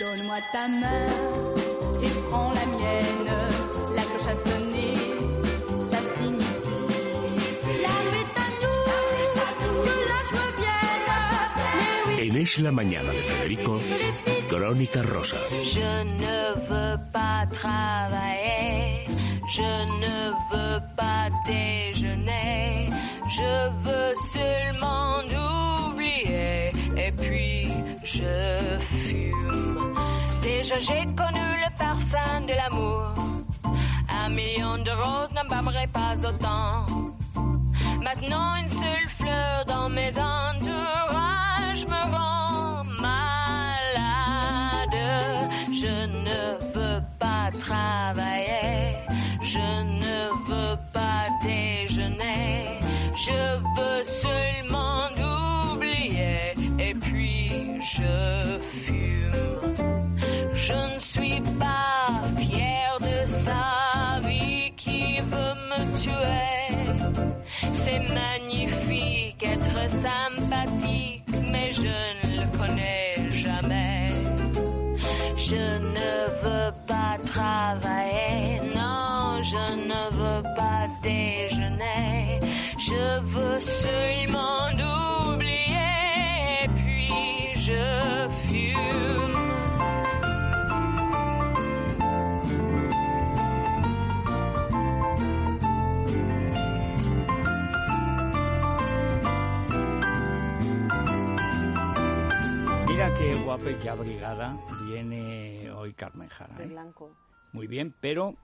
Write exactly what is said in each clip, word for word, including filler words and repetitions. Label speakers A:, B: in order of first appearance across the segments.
A: Donne-moi ta main et prends la mienne. La cloche a sonné, ça signifie l'arme est à nous, que la joie vienne. Mais oui,
B: En Es la Mañana de Federico, Crónica Rosa.
C: Je ne veux pas travailler, je ne veux pas déjeuner, je veux seulement oublier et puis je fume. Déjà j'ai connu le parfum de l'amour, un million de roses n'embaumerait pas autant. Maintenant une seule fleur dans mes entourages me rend malade. Je ne veux pas travailler, je ne veux pas déjeuner, je veux seulement oublier et puis je fume. Je ne suis pas fière de sa vie qui veut me tuer. C'est magnifique être sympathique, mais je ne le connais jamais. Je ne veux pas travailler, non, je ne veux pas déjeuner. Je veux seulement oublier, puis je fume.
D: Mira qué guapa y qué abrigada viene hoy Carmen Jara.
E: De
D: ¿eh?
E: blanco.
D: Muy bien, pero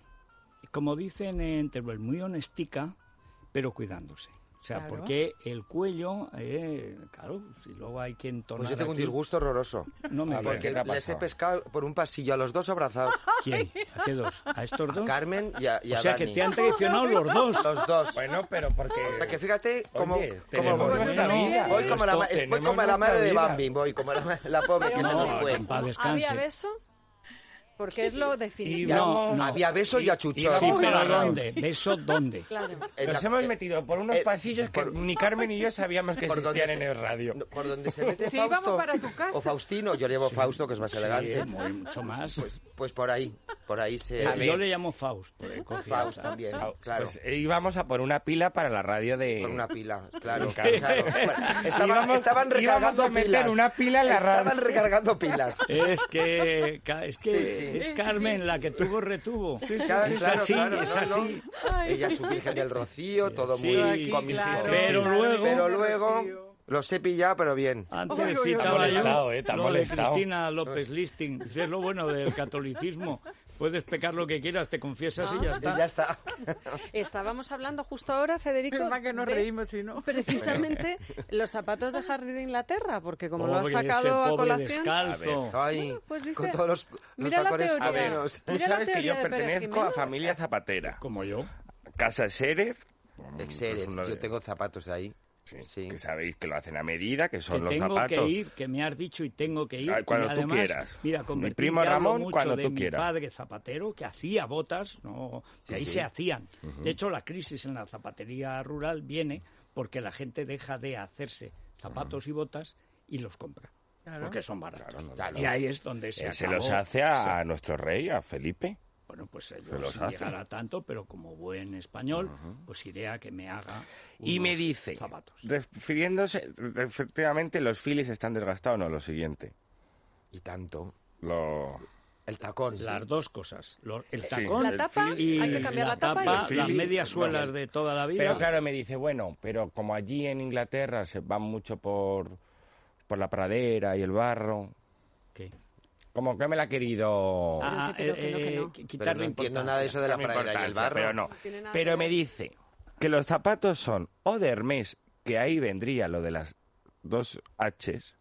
D: como dicen en Teruel, muy honestica, pero cuidándose. O sea,
F: Claro.
D: porque el cuello, eh, claro, si luego hay que entonar.
G: Pues yo tengo un
D: aquí-
G: disgusto horroroso.
D: No me
G: A ver,
D: digas.
G: porque
D: ¿Qué te ha
G: les he
D: pasado?
G: pescado por un pasillo a los dos abrazados.
D: ¿Quién? ¿A qué dos? ¿A estos dos?
G: A Carmen y a, y a
D: O sea,
G: Dani.
D: que te han traicionado los dos.
G: Los dos.
H: Bueno, pero porque...
G: O sea, que fíjate cómo,
H: Oye,
G: cómo
H: tenemos
G: voy.
H: nuestra vida.
G: Voy como la, ma-
H: Esto-
G: voy como
H: tenemos
G: la madre
H: nuestra
G: de
H: vida.
G: Bambi, voy como la, la pobre que
E: Pero
G: se
E: no,
G: nos fue.
D: en paz descanse.
E: ¿Había beso? Porque es lo definitivo.
D: No, no.
G: Había beso y achuchón.
D: Sí, pero
H: Uy,
D: ¿dónde? ¿Beso dónde?
E: Claro.
G: En
H: Nos
G: la-
H: hemos
G: eh,
H: metido por unos
G: eh,
H: pasillos que
G: por-
H: ni Carmen ni yo sabíamos que
G: por donde
H: existían
G: se-
H: en el radio.
G: no, por donde se mete
F: Sí,
G: Fausto
F: vamos para tu casa.
G: o Faustino, yo le llamo Fausto, que es más elegante.
D: Sí, muy- mucho más.
G: Pues, pues por ahí, por ahí se...
D: Eh,
H: a ver.
D: yo le llamo Faust, por el
G: Faust
D: confianza.
G: también,
H: Pues,
G: claro.
H: eh, íbamos a por una pila para la radio de...
G: Por una pila, claro.
H: Sí, claro.
G: claro. Estaban,
H: Íbamos-
G: estaban
H: íbamos
G: recargando
H: a meter
G: pilas.
H: una pila en la radio.
G: Estaban recargando pilas.
D: Es que, ca- es que
G: Sí, sí.
D: es Carmen la que tuvo retuvo.
G: Claro,
D: es
G: claro,
D: así,
G: claro,
D: es
G: no, no.
D: así.
G: Ella es su Virgen del Rocío, todo
D: Sí,
G: muy
D: sí,
G: comisado.
D: claro. Pero luego-
G: Pero luego los he pillado, pero bien.
D: Antes
F: Uy, uy, uy,
D: citaba
H: te ha
D: yo
H: molestado, eh, te ha
D: lo de
H: molestado.
D: Cristina López Listing. Dice, es lo bueno del catolicismo. Puedes pecar lo que quieras, te confiesas y ya
G: Y
D: está.
G: ya está.
E: Estábamos hablando justo ahora, Federico,
F: Menos mal que nos
E: de
F: reímos, si no.
E: precisamente los zapatos de Harry de Inglaterra, porque como lo has
D: Pobre, ese
E: a
D: pobre
E: colación...
D: descalzo.
G: Ay,
E: pues dice-
G: con todos los, los
E: mira la
G: tacones
E: teoría.
H: A ver,
G: buenos.
H: tú
E: Mira la
H: sabes que
E: teoría
H: yo
E: de Pérez
H: pertenezco a
E: Jiménez.
H: familia zapatera.
D: Como yo.
H: Casa Xérez.
G: Exérez,
H: uno de-
G: yo tengo zapatos de ahí.
H: Sí,
G: Sí.
H: que sabéis que lo hacen a medida, que
D: Que
H: son los
D: tengo
H: zapatos.
D: que ir, que me has dicho y tengo que ir.
H: Ah, cuando
D: y
H: tú
D: además,
H: quieras.
D: Mira,
H: Mi
D: convertirte,
H: primo
D: hablo
H: Ramón,
D: mucho
H: cuando
D: de
H: tú
D: mi
H: quieras.
D: padre zapatero, que hacía botas, no, que
G: Sí,
D: ahí
G: sí.
D: se hacían. De hecho, la crisis en la zapatería rural viene porque la gente deja de hacerse zapatos y botas y los compra.
F: Claro.
D: Porque son baratos.
H: Claro, claro.
D: Y ahí es donde se
H: Eh, se
D: acabó.
H: los hace a, a nuestro rey, a Felipe.
D: Bueno, pues
H: Se
D: yo
H: los
D: sin
H: hace.
D: llegar a tanto, pero como buen español, pues iré a que me haga
H: Y me
D: unos
H: dice,
D: zapatos.
H: refiriéndose, efectivamente, los filis están desgastados, no, lo siguiente.
G: Y tanto.
H: Lo...
G: El tacón. sí.
D: Las dos cosas. Los- el
H: Sí.
D: tacón
E: La tapa,
D: y
E: hay que cambiar la tapa y
D: tapa,
E: el
D: las
H: fili.
D: medias suelas
H: No.
D: de toda la vida.
H: Pero claro, me dice, bueno, pero como allí en Inglaterra se van mucho por, por la pradera y el barro,
D: ¿Qué?
H: como que me la ha querido...
D: Ah,
E: que no, que no, que
D: eh,
E: no.
D: eh,
G: Pero
D: quitarle
G: no entiendo
D: importancia.
G: nada de eso de la
H: No me
G: pradera y el
H: importancia,
G: barro.
H: pero no.
E: No tiene nada
H: Pero
E: que
H: me
E: ver.
H: dice que los zapatos son o de Hermès, que ahí vendría lo de las dos H's,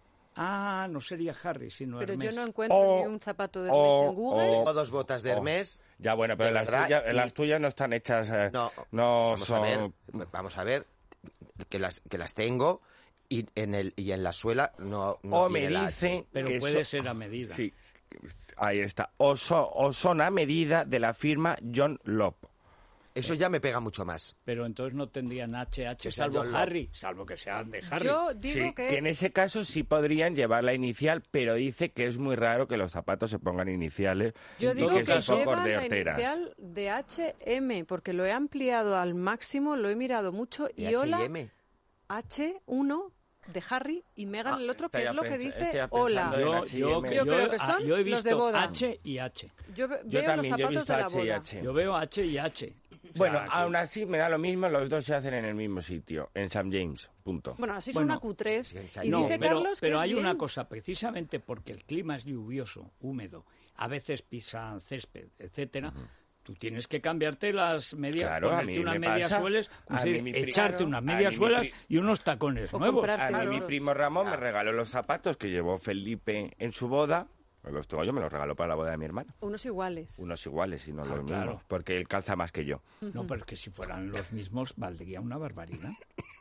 D: Ah, no sería Harry, sino
E: Pero
D: Hermès.
E: yo no encuentro
H: O-
E: ni un zapato de
H: o-
E: Hermès en Google.
H: o-
G: Tengo dos botas de
H: Oh.
G: Hermès.
H: ya bueno, pero
G: De
H: las
G: verdad,
H: tuyas,
G: y-
H: las tuyas no están hechas, eh,
G: No,
H: no
G: vamos
H: son...
G: a ver, vamos a ver que las que las tengo y en el y en la suela no, no
H: o me
G: viene la
H: dice
G: H.
D: Pero
H: que
D: puede
H: so-
D: ser a medida.
H: Sí, ahí está. O, so- o son a medida de la firma John Lop.
G: Eso ya me pega mucho más.
D: Pero entonces no tendrían H H,
G: Que sea
D: salvo
G: John
D: Harry, salvo que sean de Harry.
E: Yo digo
H: Sí,
E: que...
H: que en ese caso sí podrían llevar la inicial, pero dice que es muy raro que los zapatos se pongan iniciales.
E: Yo
H: y
E: digo
H: que
E: que
H: son poco
E: lleva
H: de
E: la
H: horteras.
E: inicial de H M, porque lo he ampliado al máximo, lo he mirado mucho, y
G: H
E: hola,
G: y M.
E: H uno de Harry y Meghan,
H: Ah,
E: el otro, que
H: estoy
E: es lo que
H: pens-
E: dice
H: estoy
E: hola.
H: pensando en
D: Yo,
H: H y
D: yo,
H: M.
E: Yo creo que
D: ah,
E: son
D: yo he
E: los
D: visto
E: de boda.
D: H y H.
E: Yo, ve-
H: Yo
E: veo
H: también,
E: los
H: yo he
E: zapatos
H: visto
E: de la
H: H y
E: boda.
H: H.
D: Yo veo H y H. O sea,
H: Bueno,
D: que-
H: aún así me da lo mismo, los dos se hacen en el mismo sitio, en Saint James, punto.
E: Bueno, así
D: Bueno,
E: son una Q tres.
G: sí, sí,
E: Y
G: no,
E: dice
D: pero,
E: Carlos que
D: pero
E: es
D: hay
E: bien.
D: una cosa, precisamente porque el clima es lluvioso, húmedo, a veces pisan césped, etcétera. Tú tienes que cambiarte las medias,
H: Claro, a
D: ponerte
H: mí
D: unas
H: me
D: medias
H: pasa.
D: suelas, como
H: A
D: se
H: mí
D: dice,
H: mi pri-
D: echarte
H: claro,
D: unas
H: a
D: medias
H: mí mi
D: suelas
H: pri-
D: y unos tacones
E: O
D: nuevos.
E: comprar-
H: A mí
E: Claro.
H: mi primo Ramón me regaló los zapatos que llevó Felipe en su boda. Los tengo yo, me los regaló para la boda de mi hermano.
E: Unos iguales.
H: Unos iguales y no
D: Ah,
H: los
D: claro.
H: mismos, porque él calza más que yo.
D: No, pero es que si fueran los mismos, valdría una barbaridad.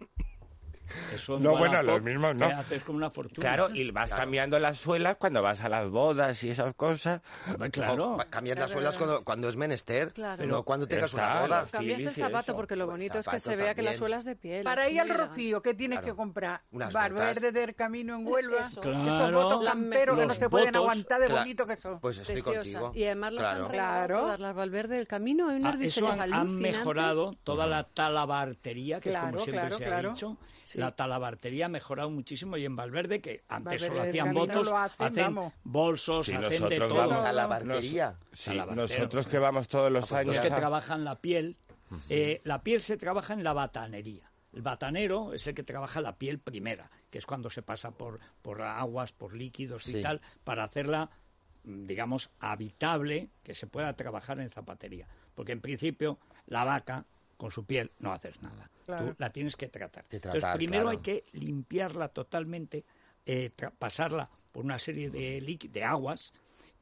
D: Eso en
H: No, bueno,
D: Wallapop
H: los mismos no.
D: te haces como una fortuna.
H: Claro, y vas
G: Claro.
H: cambiando las suelas cuando vas a las bodas y esas cosas.
D: Hombre, claro.
G: O pa- cambias las suelas cuando, cuando es menester,
E: Claro.
G: no cuando tengas
H: Está,
G: una boda.
H: los
E: Cambias el
H: filis y
E: zapato
H: eso.
E: porque lo
G: Pues
E: bonito es que
G: zapato
E: se vea que la
G: también.
E: suela es de piel.
F: Para
E: así
F: ir al
E: elegante.
F: Rocío, ¿qué tienes
G: Claro.
F: que comprar?
G: Unas
F: Barberde
G: botas.
F: del Camino en Huelva.
E: Eso.
D: Claro.
F: Esos votos
E: La-
F: camperos que no
D: los
F: se pueden
D: votos,
F: aguantar de
G: Cla-
F: bonito que son.
G: Pues estoy
E: Preciosa.
G: contigo.
E: Y además las
G: Claro.
E: han regalado
F: Claro.
E: todas las Valverde del Camino. Hay unos
D: Ah, eso
E: diseños
D: han, han
E: alucinantes.
D: mejorado toda la talabartería, que es
F: Claro,
D: como siempre
F: claro,
D: se
F: claro.
D: ha dicho.
E: Sí.
D: La talabartería ha mejorado muchísimo y en Valverde, que antes
F: Valverde
D: solo
F: del
D: hacían
F: Camino
D: votos,
F: lo hacen,
D: hacen
F: vamos.
D: bolsos,
H: Sí,
D: hacen de
H: nosotros
D: todo.
H: vamos.
G: A la barquería.
H: Sí,
D: Talabarteros,
H: nosotros
D: sí.
H: que vamos todos los
G: Ah, pues
H: años
D: Los que
H: a-
D: trabajan la piel. eh, la piel se trabaja en la batanería. El batanero es el que trabaja la piel primera, que es cuando se pasa por, por aguas, por líquidos y
G: Sí.
D: tal, para hacerla, mm, digamos, habitable, que se pueda trabajar en zapatería. Porque en principio la vaca, con su piel, no haces nada.
F: Claro.
D: Tú la tienes que tratar.
G: Que
D: Entonces,
G: tratar,
D: primero
G: claro.
D: hay que limpiarla totalmente, eh, tra- pasarla por una serie de, líqui- de aguas,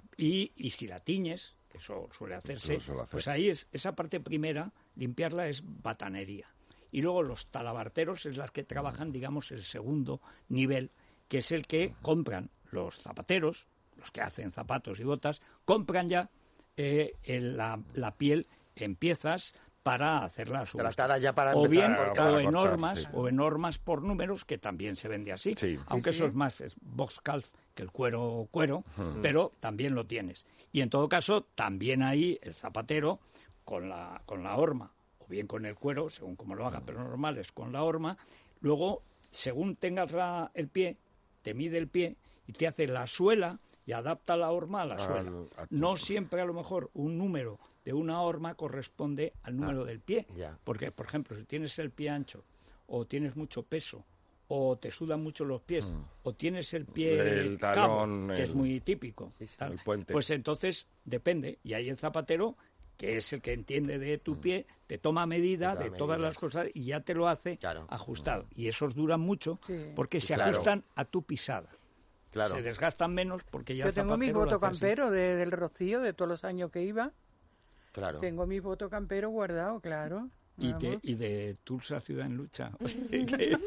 D: y, y si la tiñes, que eso suele hacerse,
H: Eso suele hacer.
D: pues ahí es esa parte primera, limpiarla es batanería. Y luego los talabarteros es las que trabajan, digamos, el segundo nivel, que es el que compran los zapateros, los que hacen zapatos y botas, compran ya eh, el- la, la piel en piezas para hacerla a su gusto.
G: Tratada ya para
D: o
G: empezar
D: bien
G: a
H: Claro,
D: o
H: para
D: en
H: cortar,
D: normas
H: sí.
D: o en normas por números, que también se vende así,
H: Sí.
D: aunque
F: Sí,
D: eso
F: sí.
D: es más es box calf que el cuero cuero, pero también lo tienes. Y en todo caso también ahí el zapatero con la con la horma o bien con el cuero, según como lo haga, pero normal es con la horma. Luego, según tengas la- el pie, te mide el pie y te hace la suela y adapta la horma a la
H: Al-
D: suela.
H: a tu-
D: No siempre a lo mejor un número de una horma corresponde al número del pie.
G: ya.
D: Porque, por ejemplo, si tienes el pie ancho o tienes mucho peso o te sudan mucho los pies o tienes el pie
H: El
D: cabo,
H: talón,
D: que es
H: el-
D: muy típico, tal,
H: el puente.
D: pues entonces depende. Y ahí el zapatero, que es el que entiende de tu pie, te toma medida
G: Te da
D: de todas las
G: medidas.
D: cosas y ya te lo hace
G: Claro.
D: ajustado. Y esos duran mucho
F: Sí.
D: porque
G: Sí,
D: se
G: claro.
D: ajustan a tu pisada.
G: Claro.
D: Se desgastan menos porque ya
F: Yo
D: el
F: tengo mis
D: zapatero lo
F: votos
D: hace así.
F: camperos de- del Rocío, de todos los años que iba.
G: Claro.
F: Tengo mis votos camperos guardados, claro.
D: Y de,
F: Vamos.
D: y de Tulsa Ciudad en Lucha. O sea que-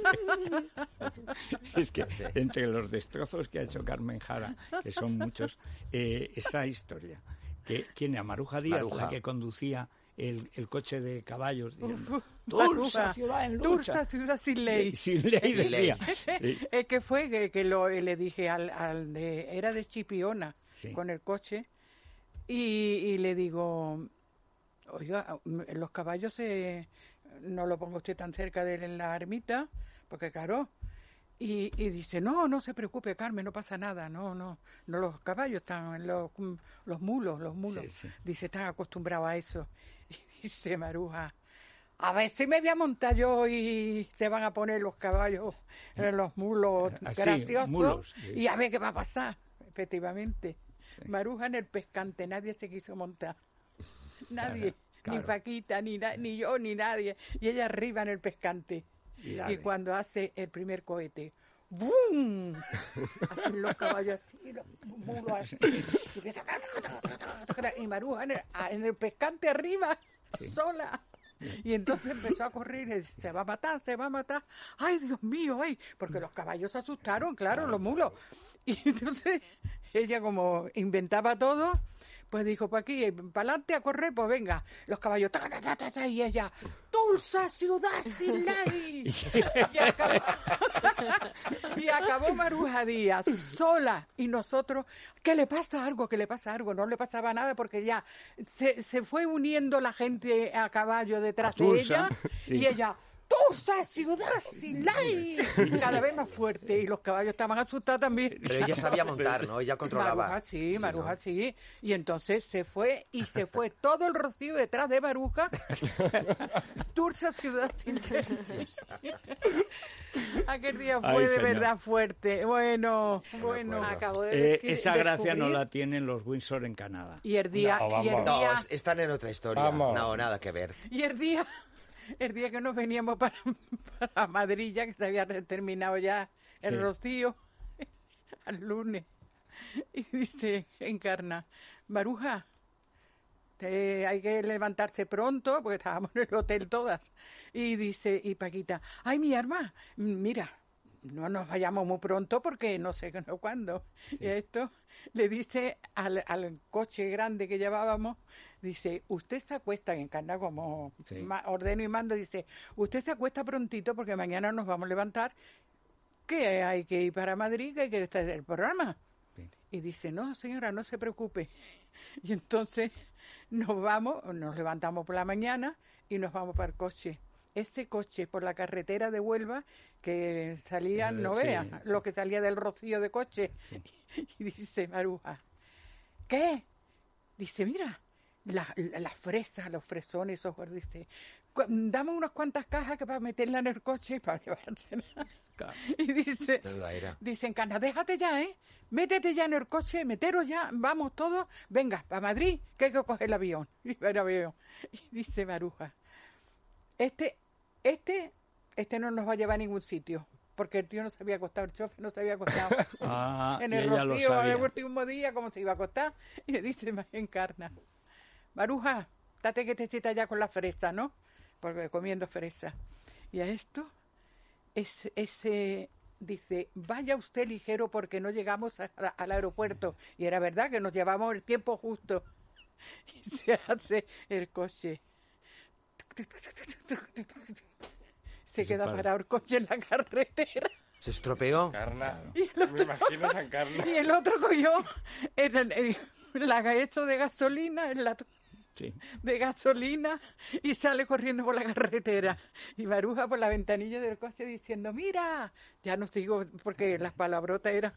D: es que entre los destrozos que ha hecho Carmen Jara, que son muchos, eh, esa historia. Que, ¿Quién era? Maruja Díaz,
G: Maruja.
D: la que conducía el, el coche de caballos. Diciendo,
F: Uf,
D: Tulsa
F: Maruja,
D: Ciudad en Lucha.
F: Tulsa, ciudad sin ley.
D: Sin ley,
G: Sin ley.
D: decía. Sí.
F: Es que fue que, que lo, le dije al, al de, era de Chipiona,
D: Sí.
F: con el coche, y, y le digo, oiga, los caballos se, no lo ponga usted tan cerca de la ermita, porque claro, y, y dice, no, no se preocupe, Carmen, no pasa nada, no, no, no los caballos están, los, los mulos, los mulos,
D: Sí, sí.
F: dice, están acostumbrados a eso, y dice Maruja, a ver si me voy a montar yo y se van a poner los caballos en los mulos
D: Así,
F: graciosos
D: mulos, sí.
F: y a ver qué va a pasar. Efectivamente. Maruja en el pescante, nadie se quiso montar. Nadie.
D: Claro.
F: Ni Paquita, ni, na- ni yo, ni nadie. Y ella arriba en el pescante.
D: Y
F: Y,
D: dale.
F: cuando hace el primer cohete, ¡bum! Hacen los caballos así, los mulos así. Y, empieza, y Maruja en el, en el pescante arriba, sola. Y entonces empezó a correr y dice, se va a matar, se va a matar. ¡Ay, Dios mío! ¡Ay! Porque los caballos se asustaron, claro, los mulos. Y entonces ella como inventaba todo, Pues dijo, pues aquí, para adelante a correr, pues venga. Los caballos, ta, ta, ta, ta, ta, y ella, Tulsa, ciudad sin ley. y, acabó, y acabó Maruja Díaz, sola. Y nosotros, ¿qué le pasa algo? ¿Qué le pasa algo? No le pasaba nada porque ya se, se fue uniendo la gente a caballo detrás de ella. Sí. Y ella... ¡Tulsa, ciudad sin ley! Cada vez más fuerte. Y los caballos estaban asustados también.
G: Pero ella sabía montar, ¿no? Ella controlaba.
F: Maruja sí,
G: sí
F: Maruja
G: ¿no?
F: sí. Y entonces se fue, y se fue todo el rocío detrás de Maruja. Tulsa, ciudad sin ley. Aquel día fue
D: Ay,
F: de
D: señor.
F: verdad fuerte. Bueno, bueno.
E: Acabo de
D: Eh, esa gracia no
E: descubrir-
D: la tienen los Windsor en Canadá.
F: Y el día...
H: No,
F: y el
H: vamos.
G: No,
F: día,
G: están en otra historia.
H: Vamos.
G: No, nada que ver.
F: y el día... El día que nos veníamos para, para Madrid, ya que se había terminado ya el
D: Sí.
F: rocío, al lunes, y dice Encarna, Maruja, te- hay que levantarse pronto, porque estábamos en el hotel todas, y dice, y Paquita, ay, mi arma, mira, no nos vayamos muy pronto porque no sé no cuándo. Y esto le dice al, al coche grande que llevábamos, dice, usted se acuesta, en Encarna como
D: Sí.
F: ma- ordeno y mando, dice, usted se acuesta prontito porque mañana nos vamos a levantar, que hay que ir para Madrid, que hay que estar en el programa.
D: Sí.
F: Y dice, no, señora, no se preocupe. Y entonces nos vamos, nos levantamos por la mañana y nos vamos para el coche. Ese coche por la carretera de Huelva, que salía, no
D: Sí,
F: vea,
D: sí.
F: lo que salía del rocío de coche.
D: Sí.
F: Y dice Maruja, ¿qué? Dice, mira, las la, la fresas, los fresones, esos, dice, cu- dame unas cuantas cajas que para meterla en el coche y para llevársela.
D: Claro.
F: Y dice,
G: Menuda era.
F: dice Encarna, déjate ya, ¿eh? Métete ya en el coche, meteros ya, vamos todos, venga, para Madrid, que hay que coger el avión. Y va el avión. Y dice Maruja, este, este, este no nos va a llevar a ningún sitio, porque el tío no se había acostado, el chofer no se había acostado.
D: Ah,
F: en
D: y
F: el
D: ella lo
F: rocío, en
D: sabía.
F: el último día, cómo se iba a acostar, y le dice Encarna, Maruja, date que te sientas ya con la fresa, ¿no? Porque comiendo fresa. Y a esto, es, ese dice, vaya usted ligero porque no llegamos a- a- al aeropuerto. Y era verdad que nos llevamos el tiempo justo. Y se hace el coche. Se queda
D: para.
F: parado el coche en la carretera.
G: ¿Se estropeó?
H: Encarna. Me imagino esa Encarna.
F: Y el otro cogió el, el, el, la hecho de gasolina, el latón
D: Sí.
F: de gasolina, y sale corriendo por la carretera. Y Maruja por la ventanilla del coche diciendo, mira, ya no sigo porque las palabrotas eran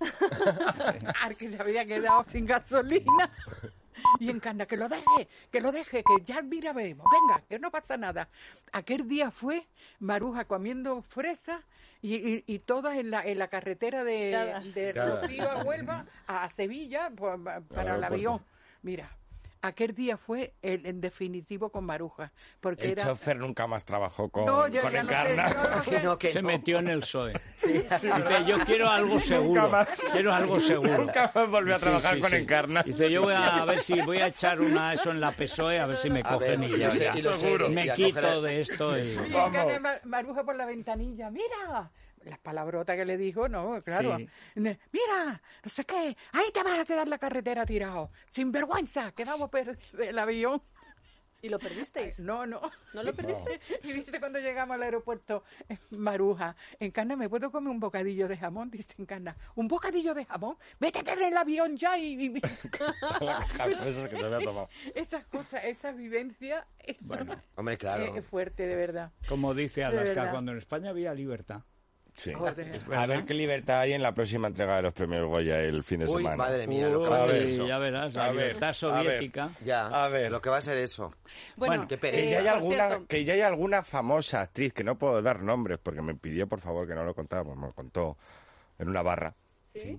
F: al que se había quedado sin gasolina. Y Encarna, que lo deje, que lo deje, que ya mira, veremos, venga, que no pasa nada. Aquel día fue Maruja comiendo fresa y, y, y todas en la, en la carretera de,
E: Tiradas.
F: de
H: Tiradas.
F: Rocío a Huelva a Sevilla pues, para el
H: aeropuerto.
F: avión. Mira, aquel día fue el, en definitivo con Maruja, porque
H: El
F: era...
H: chofer nunca más trabajó con,
F: No, yo
H: con
F: ya no sé,
H: Encarna.
F: yo no sé.
G: No, que
D: Se
G: no.
D: metió en el P S O E. Dice, yo quiero algo seguro.
H: más.
D: Quiero algo seguro.
H: Nunca más volvió a
D: Sí,
H: trabajar
D: sí,
H: con
D: sí.
H: Encarna.
D: Dice, yo voy a, ver si voy a echar una eso en la P S O E, a ver si me
G: A ver,
D: cogen y
G: y
D: ya,
G: lo sé,
D: ya.
G: y lo sé,
H: Seguro.
G: y
D: Me
G: a
D: quito
G: coger-
D: de esto. Y...
F: Y
H: Vamos.
F: Encarna Ma- Maruja por la ventanilla, mira, las palabrotas que le dijo, no, claro.
D: Sí.
F: Ne- Mira, no sé qué, ahí te vas a quedar la carretera tirado, sin vergüenza, que vamos a perder el avión.
E: ¿Y lo perdisteis?
F: No, no.
E: ¿No lo perdiste?
F: Y dice cuando llegamos al aeropuerto, eh, Maruja, Encarna, ¿me puedo comer un bocadillo de jamón? Dice Encarna, ¿un bocadillo de jamón? Métete en el avión ya y... y-
H: La caja de fresas que se había tomado.
F: Esas cosas, esa vivencia, eso
D: Bueno,
G: Hombre, claro.
F: es fuerte, de verdad.
D: como dice
F: De
D: Alaska,
F: verdad.
D: cuando en España había libertad.
H: Sí.
F: Joder.
H: A ver qué libertad hay en la próxima entrega de los premios Goya el fin de
G: Uy,
H: semana.
G: madre mía, lo que va a
H: a
G: ser
H: ver,
G: eso.
D: ya verás, la
H: A ver,
D: libertad
H: a ver.
D: soviética.
G: Ya,
H: A ver.
G: lo que va a ser eso.
E: Bueno,
G: qué
H: Que
G: pereza.
H: ya, hay
E: por
H: alguna,
E: cierto,
H: que ya hay alguna famosa actriz, que no puedo dar nombres porque me pidió por favor que no lo contara, pues me lo contó en una barra.
E: ¿sí?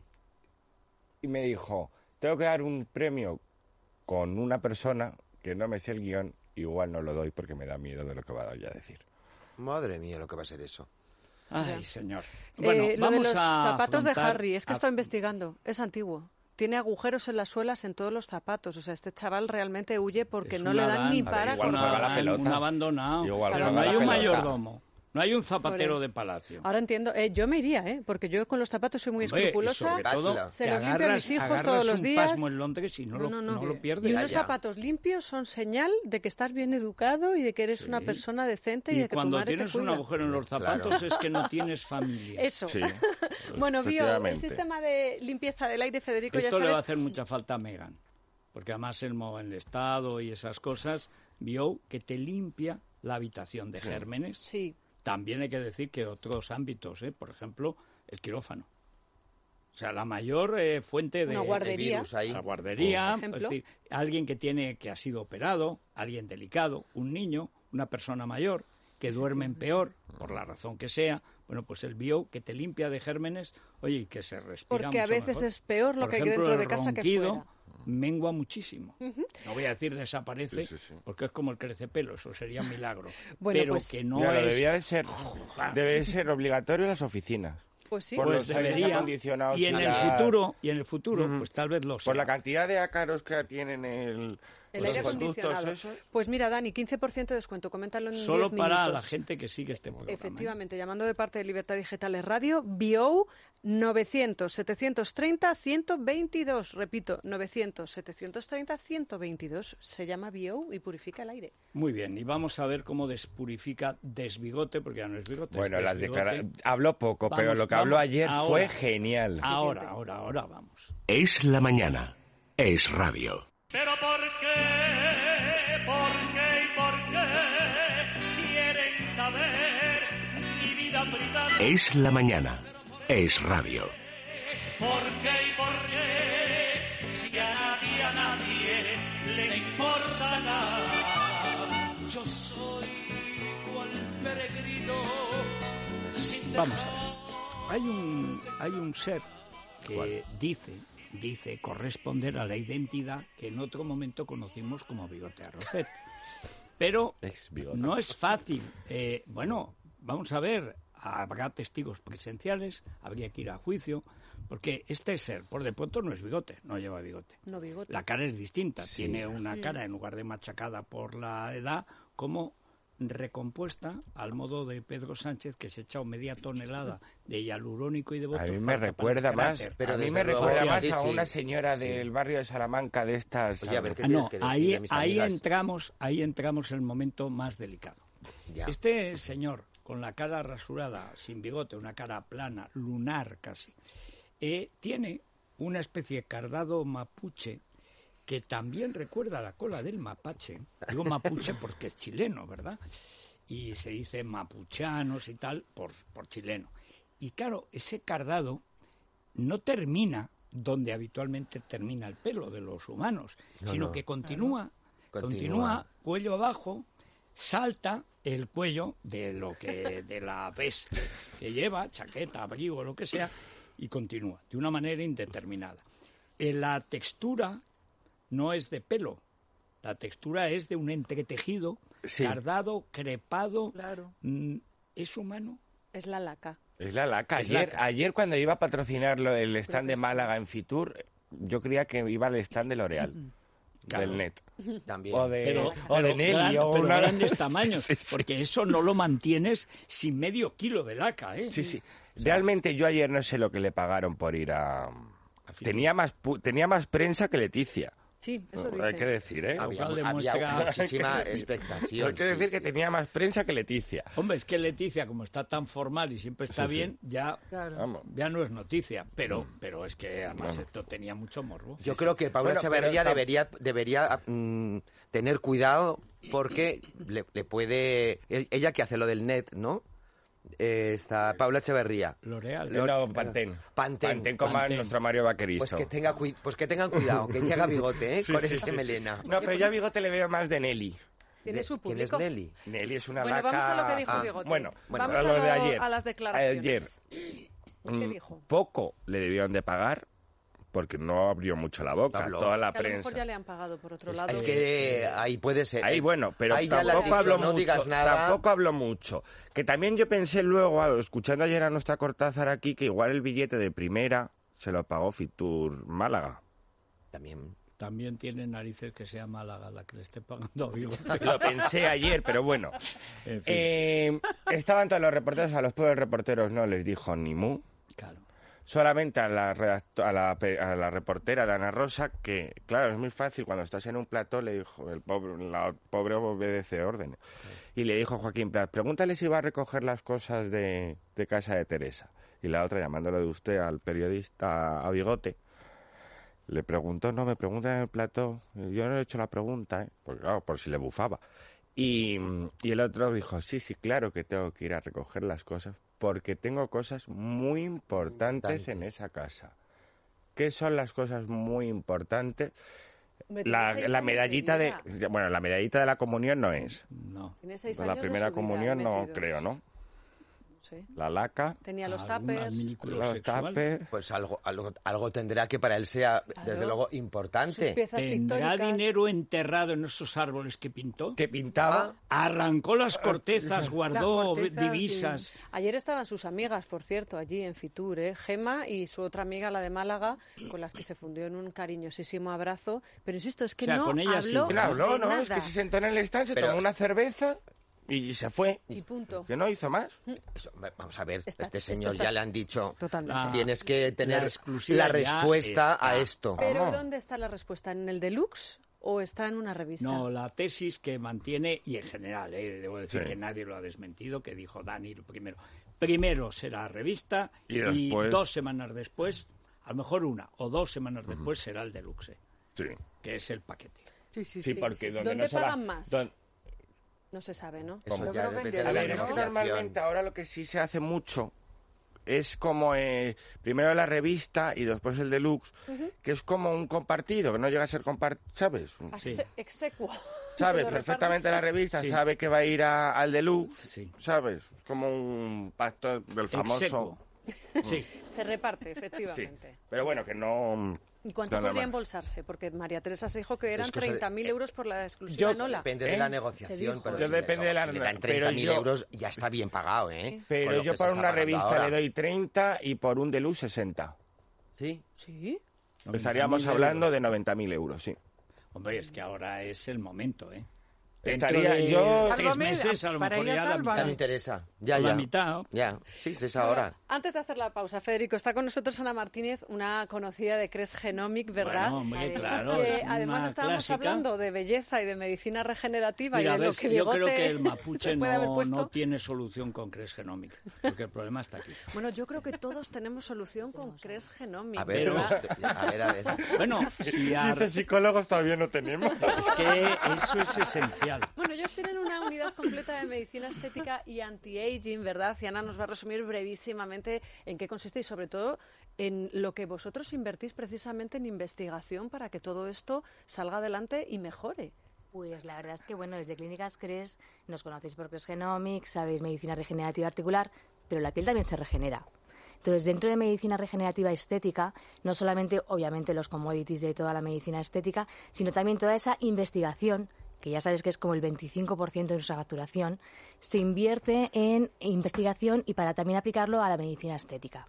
H: Y me dijo, tengo que dar un premio con una persona que no me sé el guión, igual no lo doy porque me da miedo de lo que va a a decir.
G: Madre mía, lo que va a ser eso.
D: Ay, señor.
E: Eh,
D: Bueno,
E: lo de
D: vamos
E: los
D: a
E: zapatos de
D: afrontar-
E: Harry, es que
D: a-
E: estoy investigando, es antiguo. Tiene agujeros en las suelas en todos los zapatos. O sea, este chaval realmente huye porque
D: Es
E: no
D: un
E: le dan
D: Adán.
E: ni
D: A ver,
E: para
H: igual
D: un
H: juega la
E: cortar.
D: Adán,
H: pelota.
D: un abandonado.
H: Igual
D: Pero
E: juega
D: no
E: la
D: hay un
E: pelota.
D: mayordomo. No hay un zapatero de palacio.
E: Ahora entiendo. Eh, yo me iría, ¿eh? Porque yo con los zapatos soy muy
D: Hombre, y
E: escrupulosa.
D: sobre todo,
E: Se
D: te
E: los limpio a
D: agarras-
E: mis hijos
D: agarras
E: todos los
D: un
E: días.
D: pasmo en Londres y no, lo,
E: No, no, no.
D: no lo pierdes.
E: Y unos
G: Ya, ya.
E: zapatos limpios son señal de que estás bien educado y de que eres
D: Sí.
E: una persona decente y,
D: Y
E: de que tu
D: cuando
E: madre te
D: tienes un
E: cuida.
D: agujero en los zapatos
G: Claro.
D: es que no tienes familia.
E: Eso.
H: Sí,
E: Bueno, Bio, el
H: efectivamente.
E: sistema de limpieza del aire, Federico, ya
D: Esto le va a
E: sabes.
D: hacer mucha falta a Megan, porque además el, mo- el Estado y esas cosas vio que te limpia la habitación de gérmenes.
E: Sí.
D: También hay que decir que otros ámbitos, ¿eh? Por ejemplo, el quirófano. O sea, la mayor eh, fuente de,
E: Una guardería.
G: El virus ahí.
D: la guardería,
E: Por ejemplo.
D: es decir, alguien que tiene que ha sido operado, alguien delicado, un niño, una persona mayor que duermen peor, por la razón que sea, bueno, pues el bio que te limpia de gérmenes, oye, y que se respira
E: Porque a
D: mucho
E: veces
D: mejor.
E: es peor lo
D: Por
E: que hay
D: ejemplo,
E: dentro de
D: el
E: casa que
D: ronquido
E: fuera.
D: mengua muchísimo. No voy a decir desaparece,
H: Sí, sí, sí.
D: porque es como el crecepelo, eso sería un milagro.
E: Bueno,
D: Pero
E: pues-
D: que no
H: Mira, lo
D: es...
H: debía de ser, debe de ser obligatorio en las oficinas.
E: Pues sí.
H: Por
D: Pues
H: los aires
D: debería,
H: acondicionados
D: y en
H: y
D: el
H: la-
D: futuro, y en el futuro,
H: Ujú.
D: pues tal vez lo sea.
H: Por la cantidad de ácaros que tienen el,
E: El
H: los
E: aire
H: conductos
E: acondicionado.
H: esos.
E: Pues mira, Dani, quince por ciento de descuento. Coméntalo en
D: Solo
E: diez
D: para
E: minutos.
D: la gente que sigue este programa. ¿eh?
E: Efectivamente, llamando de parte de Libertad Digitales Radio, Bio novecientos, setecientos treinta, ciento veintidós. Repito, novecientos, setecientos treinta, ciento veintidós. Se llama Bio y purifica el aire.
D: Muy bien, y vamos a ver cómo despurifica desbigote, porque ya no es bigote.
H: Bueno,
D: es
H: las
D: desbigote.
H: declara- habló poco, pero
D: Vamos,
H: lo que habló
D: vamos,
H: ayer
D: ahora.
H: fue genial.
D: Ahora, ahora, ahora vamos.
B: Es la mañana. Es radio.
I: Pero ¿por qué? ¿Por qué y por qué quieren saber mi vida privada?
B: Es la mañana. Es radio.
I: ¿Por qué y por qué? Si a nadie, a nadie le importa nada. Yo soy cual peregrino sin
D: Vamos a ver. Hay un, hay un ser que dice, dice corresponder a la identidad que en otro momento conocimos como Bigote Arrocet. Pero
H: Ex bigote.
D: no es fácil. Eh, bueno, vamos a ver, habrá testigos presenciales, habría que ir a juicio, porque este ser, por de pronto, no es bigote, no lleva bigote.
E: No bigote.
D: La cara es distinta, tiene una cara, en lugar de machacada por la edad, como recompuesta al modo de Pedro Sánchez, que se ha echado media tonelada de hialurónico y de
H: A
D: botox
H: mí me
D: para tapar
H: recuerda
D: el
H: más,
D: cráter.
G: Pero
H: a mí
G: desde
H: me
G: luego,
H: recuerda
G: sí,
H: más
G: sí,
H: a
G: sí.
H: una señora
G: Sí.
H: del barrio de Salamanca de estas.
G: Oye, a ver, ¿qué
D: Ah,
G: tienes
D: no,
G: que decir
D: ahí,
G: de mis
D: ahí
G: amigas?
D: entramos, ahí entramos en el momento más delicado.
G: Ya.
D: Este señor, con la cara rasurada, sin bigote, una cara plana, lunar casi, eh, tiene una especie de cardado mapuche que también recuerda la cola del mapache. Digo mapuche porque es chileno, ¿verdad? Y se dice mapuchanos y tal por, por chileno. Y claro, ese cardado no termina donde habitualmente termina el pelo de los humanos,
G: No,
D: sino
G: no.
D: que continúa,
G: Continúa.
D: continúa cuello abajo, salta el cuello de lo que de la veste que lleva, chaqueta, abrigo, lo que sea, y continúa de una manera indeterminada. Eh, la textura no es de pelo, la textura es de un entretejido
H: Sí.
D: cardado, crepado.
F: Claro.
D: Mm, ¿Es humano?
E: Es la laca.
H: Es la laca.
D: Es
H: Ayer,
D: laca.
H: ayer cuando iba a patrocinarlo el stand
E: que
H: de
E: sí.
H: Málaga en Fitur, yo creía que iba al stand de L'Oreal,
D: Claro.
H: del Net.
G: También.
H: O de,
D: Pero,
H: o de
D: pero
H: Nelly,
D: gran-
H: o
D: pero
H: una-
D: grandes tamaños,
H: Sí, sí.
D: porque eso no lo mantienes sin medio kilo de laca, ¿eh?
H: Sí, sí. Realmente yo ayer no sé lo que le pagaron por ir a...
D: Fitur.
H: Tenía más, pu- tenía más prensa que Leticia.
E: Sí, eso
H: Hay
E: dicen.
H: que decir, ¿eh?
G: Había,
D: cual
G: había
D: demuestra-
G: muchísima expectación.
H: Hay que decir
G: sí,
H: que
G: sí.
H: tenía más prensa que Leticia.
D: Hombre, es que Leticia, como está tan formal y siempre está
H: Sí, sí.
D: bien, ya,
F: Claro.
H: Vamos.
D: ya no es noticia. Pero, pero es que además
H: Vamos.
D: esto tenía mucho morbo.
G: Yo creo que Paula
H: Bueno, pero
G: Echeverría
H: está-
G: debería, debería mm, tener cuidado porque le, le puede... e- Ella que hace lo del net, ¿no? Eh, está Paula Echeverría.
D: L'Oreal.
H: No, Pantén.
G: Pantén.
H: Pantén como
D: Pantén.
H: nuestro Mario Vaquerizo.
G: Pues que, tenga, cui- pues que tengan cuidado, que llega bigote, ¿eh?
H: Sí,
G: con
H: sí,
G: ese
H: sí, sí.
G: melena.
H: No, pero yo a Bigote le veo más de Nelly.
E: Tiene
G: De-
E: su
G: ¿Quién es
E: público.
G: Nelly?
H: Nelly es una
E: Bueno,
H: laca...
E: vamos a lo que dijo
G: Ah,
E: Bigote.
H: Bueno,
G: bueno,
E: vamos
H: a
E: a,
H: lo de
E: lo-
H: ayer.
E: a las declaraciones.
H: Ayer.
E: ¿Qué
H: Mm,
E: dijo?
H: Poco le debieron de pagar porque no abrió mucho la boca,
G: Habló.
H: toda la
E: Que a lo
H: prensa.
E: mejor ya le han pagado por otro lado.
G: Es que ahí puede ser.
H: Ahí
G: eh,
H: bueno, pero
G: ahí ya le ha
H: tampoco
G: dicho,
H: habló
G: no
H: mucho.
G: digas nada.
H: Tampoco habló mucho. Que también yo pensé luego, a- escuchando ayer a nuestra Cortázar aquí, que igual el billete de primera se lo pagó Fitur Málaga.
G: También.
D: también tiene narices que sea Málaga la que le esté pagando a Vigo.
H: Lo pensé ayer, pero bueno.
D: En fin.
H: Eh, estaban todos los reporteros, a los pobres reporteros no les dijo ni mu.
D: Claro.
H: Solamente a la, redacto- a, la, pe- a la reportera de Ana Rosa, que, claro, es muy fácil, cuando estás en un plató, le dijo, el pobre, la pobre obedece órdenes. Y le dijo Joaquín Prat, pregúntale si va a recoger las cosas de, de casa de Teresa. Y la otra, llamándole de usted al periodista, a Bigote, le preguntó, no, me pregunta en el plató, yo no he hecho la pregunta, ¿eh? Porque claro, por si le bufaba. Y, y el otro dijo, sí, sí, claro que tengo que ir a recoger las cosas, porque tengo cosas muy importantes en esa casa. ¿Qué son las cosas muy importantes?
E: Hombre,
H: La,
E: tiene seis
H: la
E: años
H: medallita de...
E: vida.
H: Bueno, la medallita de la comunión no es.
D: No.
E: Tiene seis
H: La
E: años de
H: primera
E: su vida
H: comunión no
E: metidos.
H: creo, ¿no?
E: Sí.
H: La laca,
E: Tenía los
D: Algunas
E: tapers.
D: minículos
H: los
D: sexuales.
H: tapes...
G: Pues algo, algo, algo tendrá que para él sea,
E: Claro.
G: desde luego,
E: Sus
G: importante.
E: piezas
D: ¿Tendrá
E: pictóricas.
D: dinero enterrado en esos árboles que pintó?
H: que pintaba...
D: Arrancó las cortezas, guardó
F: cortezas,
D: divisas.
E: Sí. Ayer estaban sus amigas, por cierto, allí en Fitur, ¿eh? Gema y su otra amiga, la de Málaga, con las que se fundió en un cariñosísimo abrazo. Pero insisto, es que
D: O sea,
E: no
D: con ellas sí.
E: habló,
H: Que no habló,
E: de
H: ¿no?
E: nada.
H: Es que se sentó en el stand, se
G: Pero-
H: tomó una cerveza y se fue.
E: Y punto.
H: Que no hizo más.
G: Eso, vamos a ver,
E: Está-
G: este
E: esto
G: señor
E: está-
G: ya le han dicho,
E: Totalmente.
D: Ah,
G: tienes que tener
D: la exclusiva
G: la
D: ya
G: respuesta
D: está.
G: a esto.
E: Pero
H: Vamos.
E: ¿dónde está la respuesta? ¿En el Deluxe o está en una revista?
D: No, la tesis que mantiene, y en general, eh, debo decir
H: Sí.
D: que nadie lo ha desmentido, que dijo Dani lo primero. Primero será revista
H: Y después-
D: dos semanas después, a lo mejor una o dos semanas después será el deluxe,
H: Sí.
D: que es el paquete.
F: Sí, sí,
H: Sí, porque donde
E: ¿Dónde
H: no se va-
E: pagan más?
H: don-
E: No se sabe, ¿no?
G: Eso
F: Yo
G: ya
F: creo que
G: depende
F: el
G: de
H: A
G: la
H: ver, es que
G: negociación.
H: normalmente ahora lo que sí se hace mucho es como eh, primero la revista y después el deluxe, que es como un compartido, que no llega a ser compartido, ¿sabes?
E: Exe- Execuo.
H: Sabes
E: Lo
H: perfectamente la revista,
D: Sí.
H: sabe que va a ir a- al deluxe,
D: Sí.
H: ¿sabes? Como un pacto del famoso...
D: Execuo. Sí.
E: Se reparte,
H: Sí,
E: efectivamente.
H: pero bueno, que no...
E: ¿Y cuánto
H: no, no,
E: podría
H: no.
E: embolsarse? Porque María Teresa se dijo que eran
G: Es cosa de-
E: treinta mil
G: eh,
E: euros por la exclusiva
H: yo-
E: en Ola.
G: Depende
H: ¿Eh?
G: de la
E: Se
G: negociación,
E: dijo.
G: pero
H: Yo
G: si,
H: depende
G: le,
H: de la-
G: si le dan
H: pero
G: treinta mil
H: yo-
G: euros ya está bien pagado, ¿eh? Con
H: Pero
G: lo
H: yo
G: que se
H: por
G: está
H: una
G: pagando
H: revista
G: ahora.
H: le doy treinta y por un deluxe sesenta.
G: ¿Sí?
E: Sí.
H: Estaríamos
D: noventa mil
H: hablando
D: euros.
H: de noventa mil euros, sí.
D: Hombre, es que ahora es el momento, ¿eh?
H: Estaría-
D: Dentro de
H: yo-
D: tres
F: Sálvame,
D: meses, a lo
F: para
D: mejor
F: ella,
D: ya la
F: sálvame.
G: Ya
D: mitad.
G: me interesa. Ya,
D: La
G: ya.
D: mitad.
G: Ya, sí, es ahora.
E: Antes de hacer la pausa, Federico, está con nosotros Ana Martínez, una conocida de Cres Genomic, ¿verdad?
D: Bueno, hombre,
E: Eh,
D: claro,
E: que
D: es
E: además
D: una
E: estábamos
D: clásica.
E: hablando de belleza y de medicina regenerativa
D: Mira,
E: y de lo
D: ves,
E: que
D: yo creo
E: Bigote
D: que el mapuche
E: se puede haber
D: no,
E: puesto.
D: no tiene solución con Cres Genomic, porque el problema está aquí.
E: Bueno, yo creo que todos tenemos solución con Cres Genomic,
G: A ver,
E: ¿verdad?
G: a ver, a ver.
D: Bueno, si a-
H: Dice psicólogos todavía no tenemos.
D: es que eso es esencial.
E: Bueno, ellos tienen una unidad completa de medicina estética y anti-aging, ¿verdad? Y Ana nos va a resumir brevísimamente en qué consiste y sobre todo en lo que vosotros invertís precisamente en investigación para que todo esto salga adelante y mejore.
J: Pues la verdad es que, bueno, desde Clínicas Cres nos conocéis por Cres Genomics, sabéis medicina regenerativa articular, pero la piel también se regenera. Entonces, dentro de medicina regenerativa estética, no solamente, obviamente, los commodities de toda la medicina estética, sino también toda esa investigación, que ya sabes que es como el veinticinco por ciento de nuestra facturación, se invierte en investigación y para también aplicarlo a la medicina estética.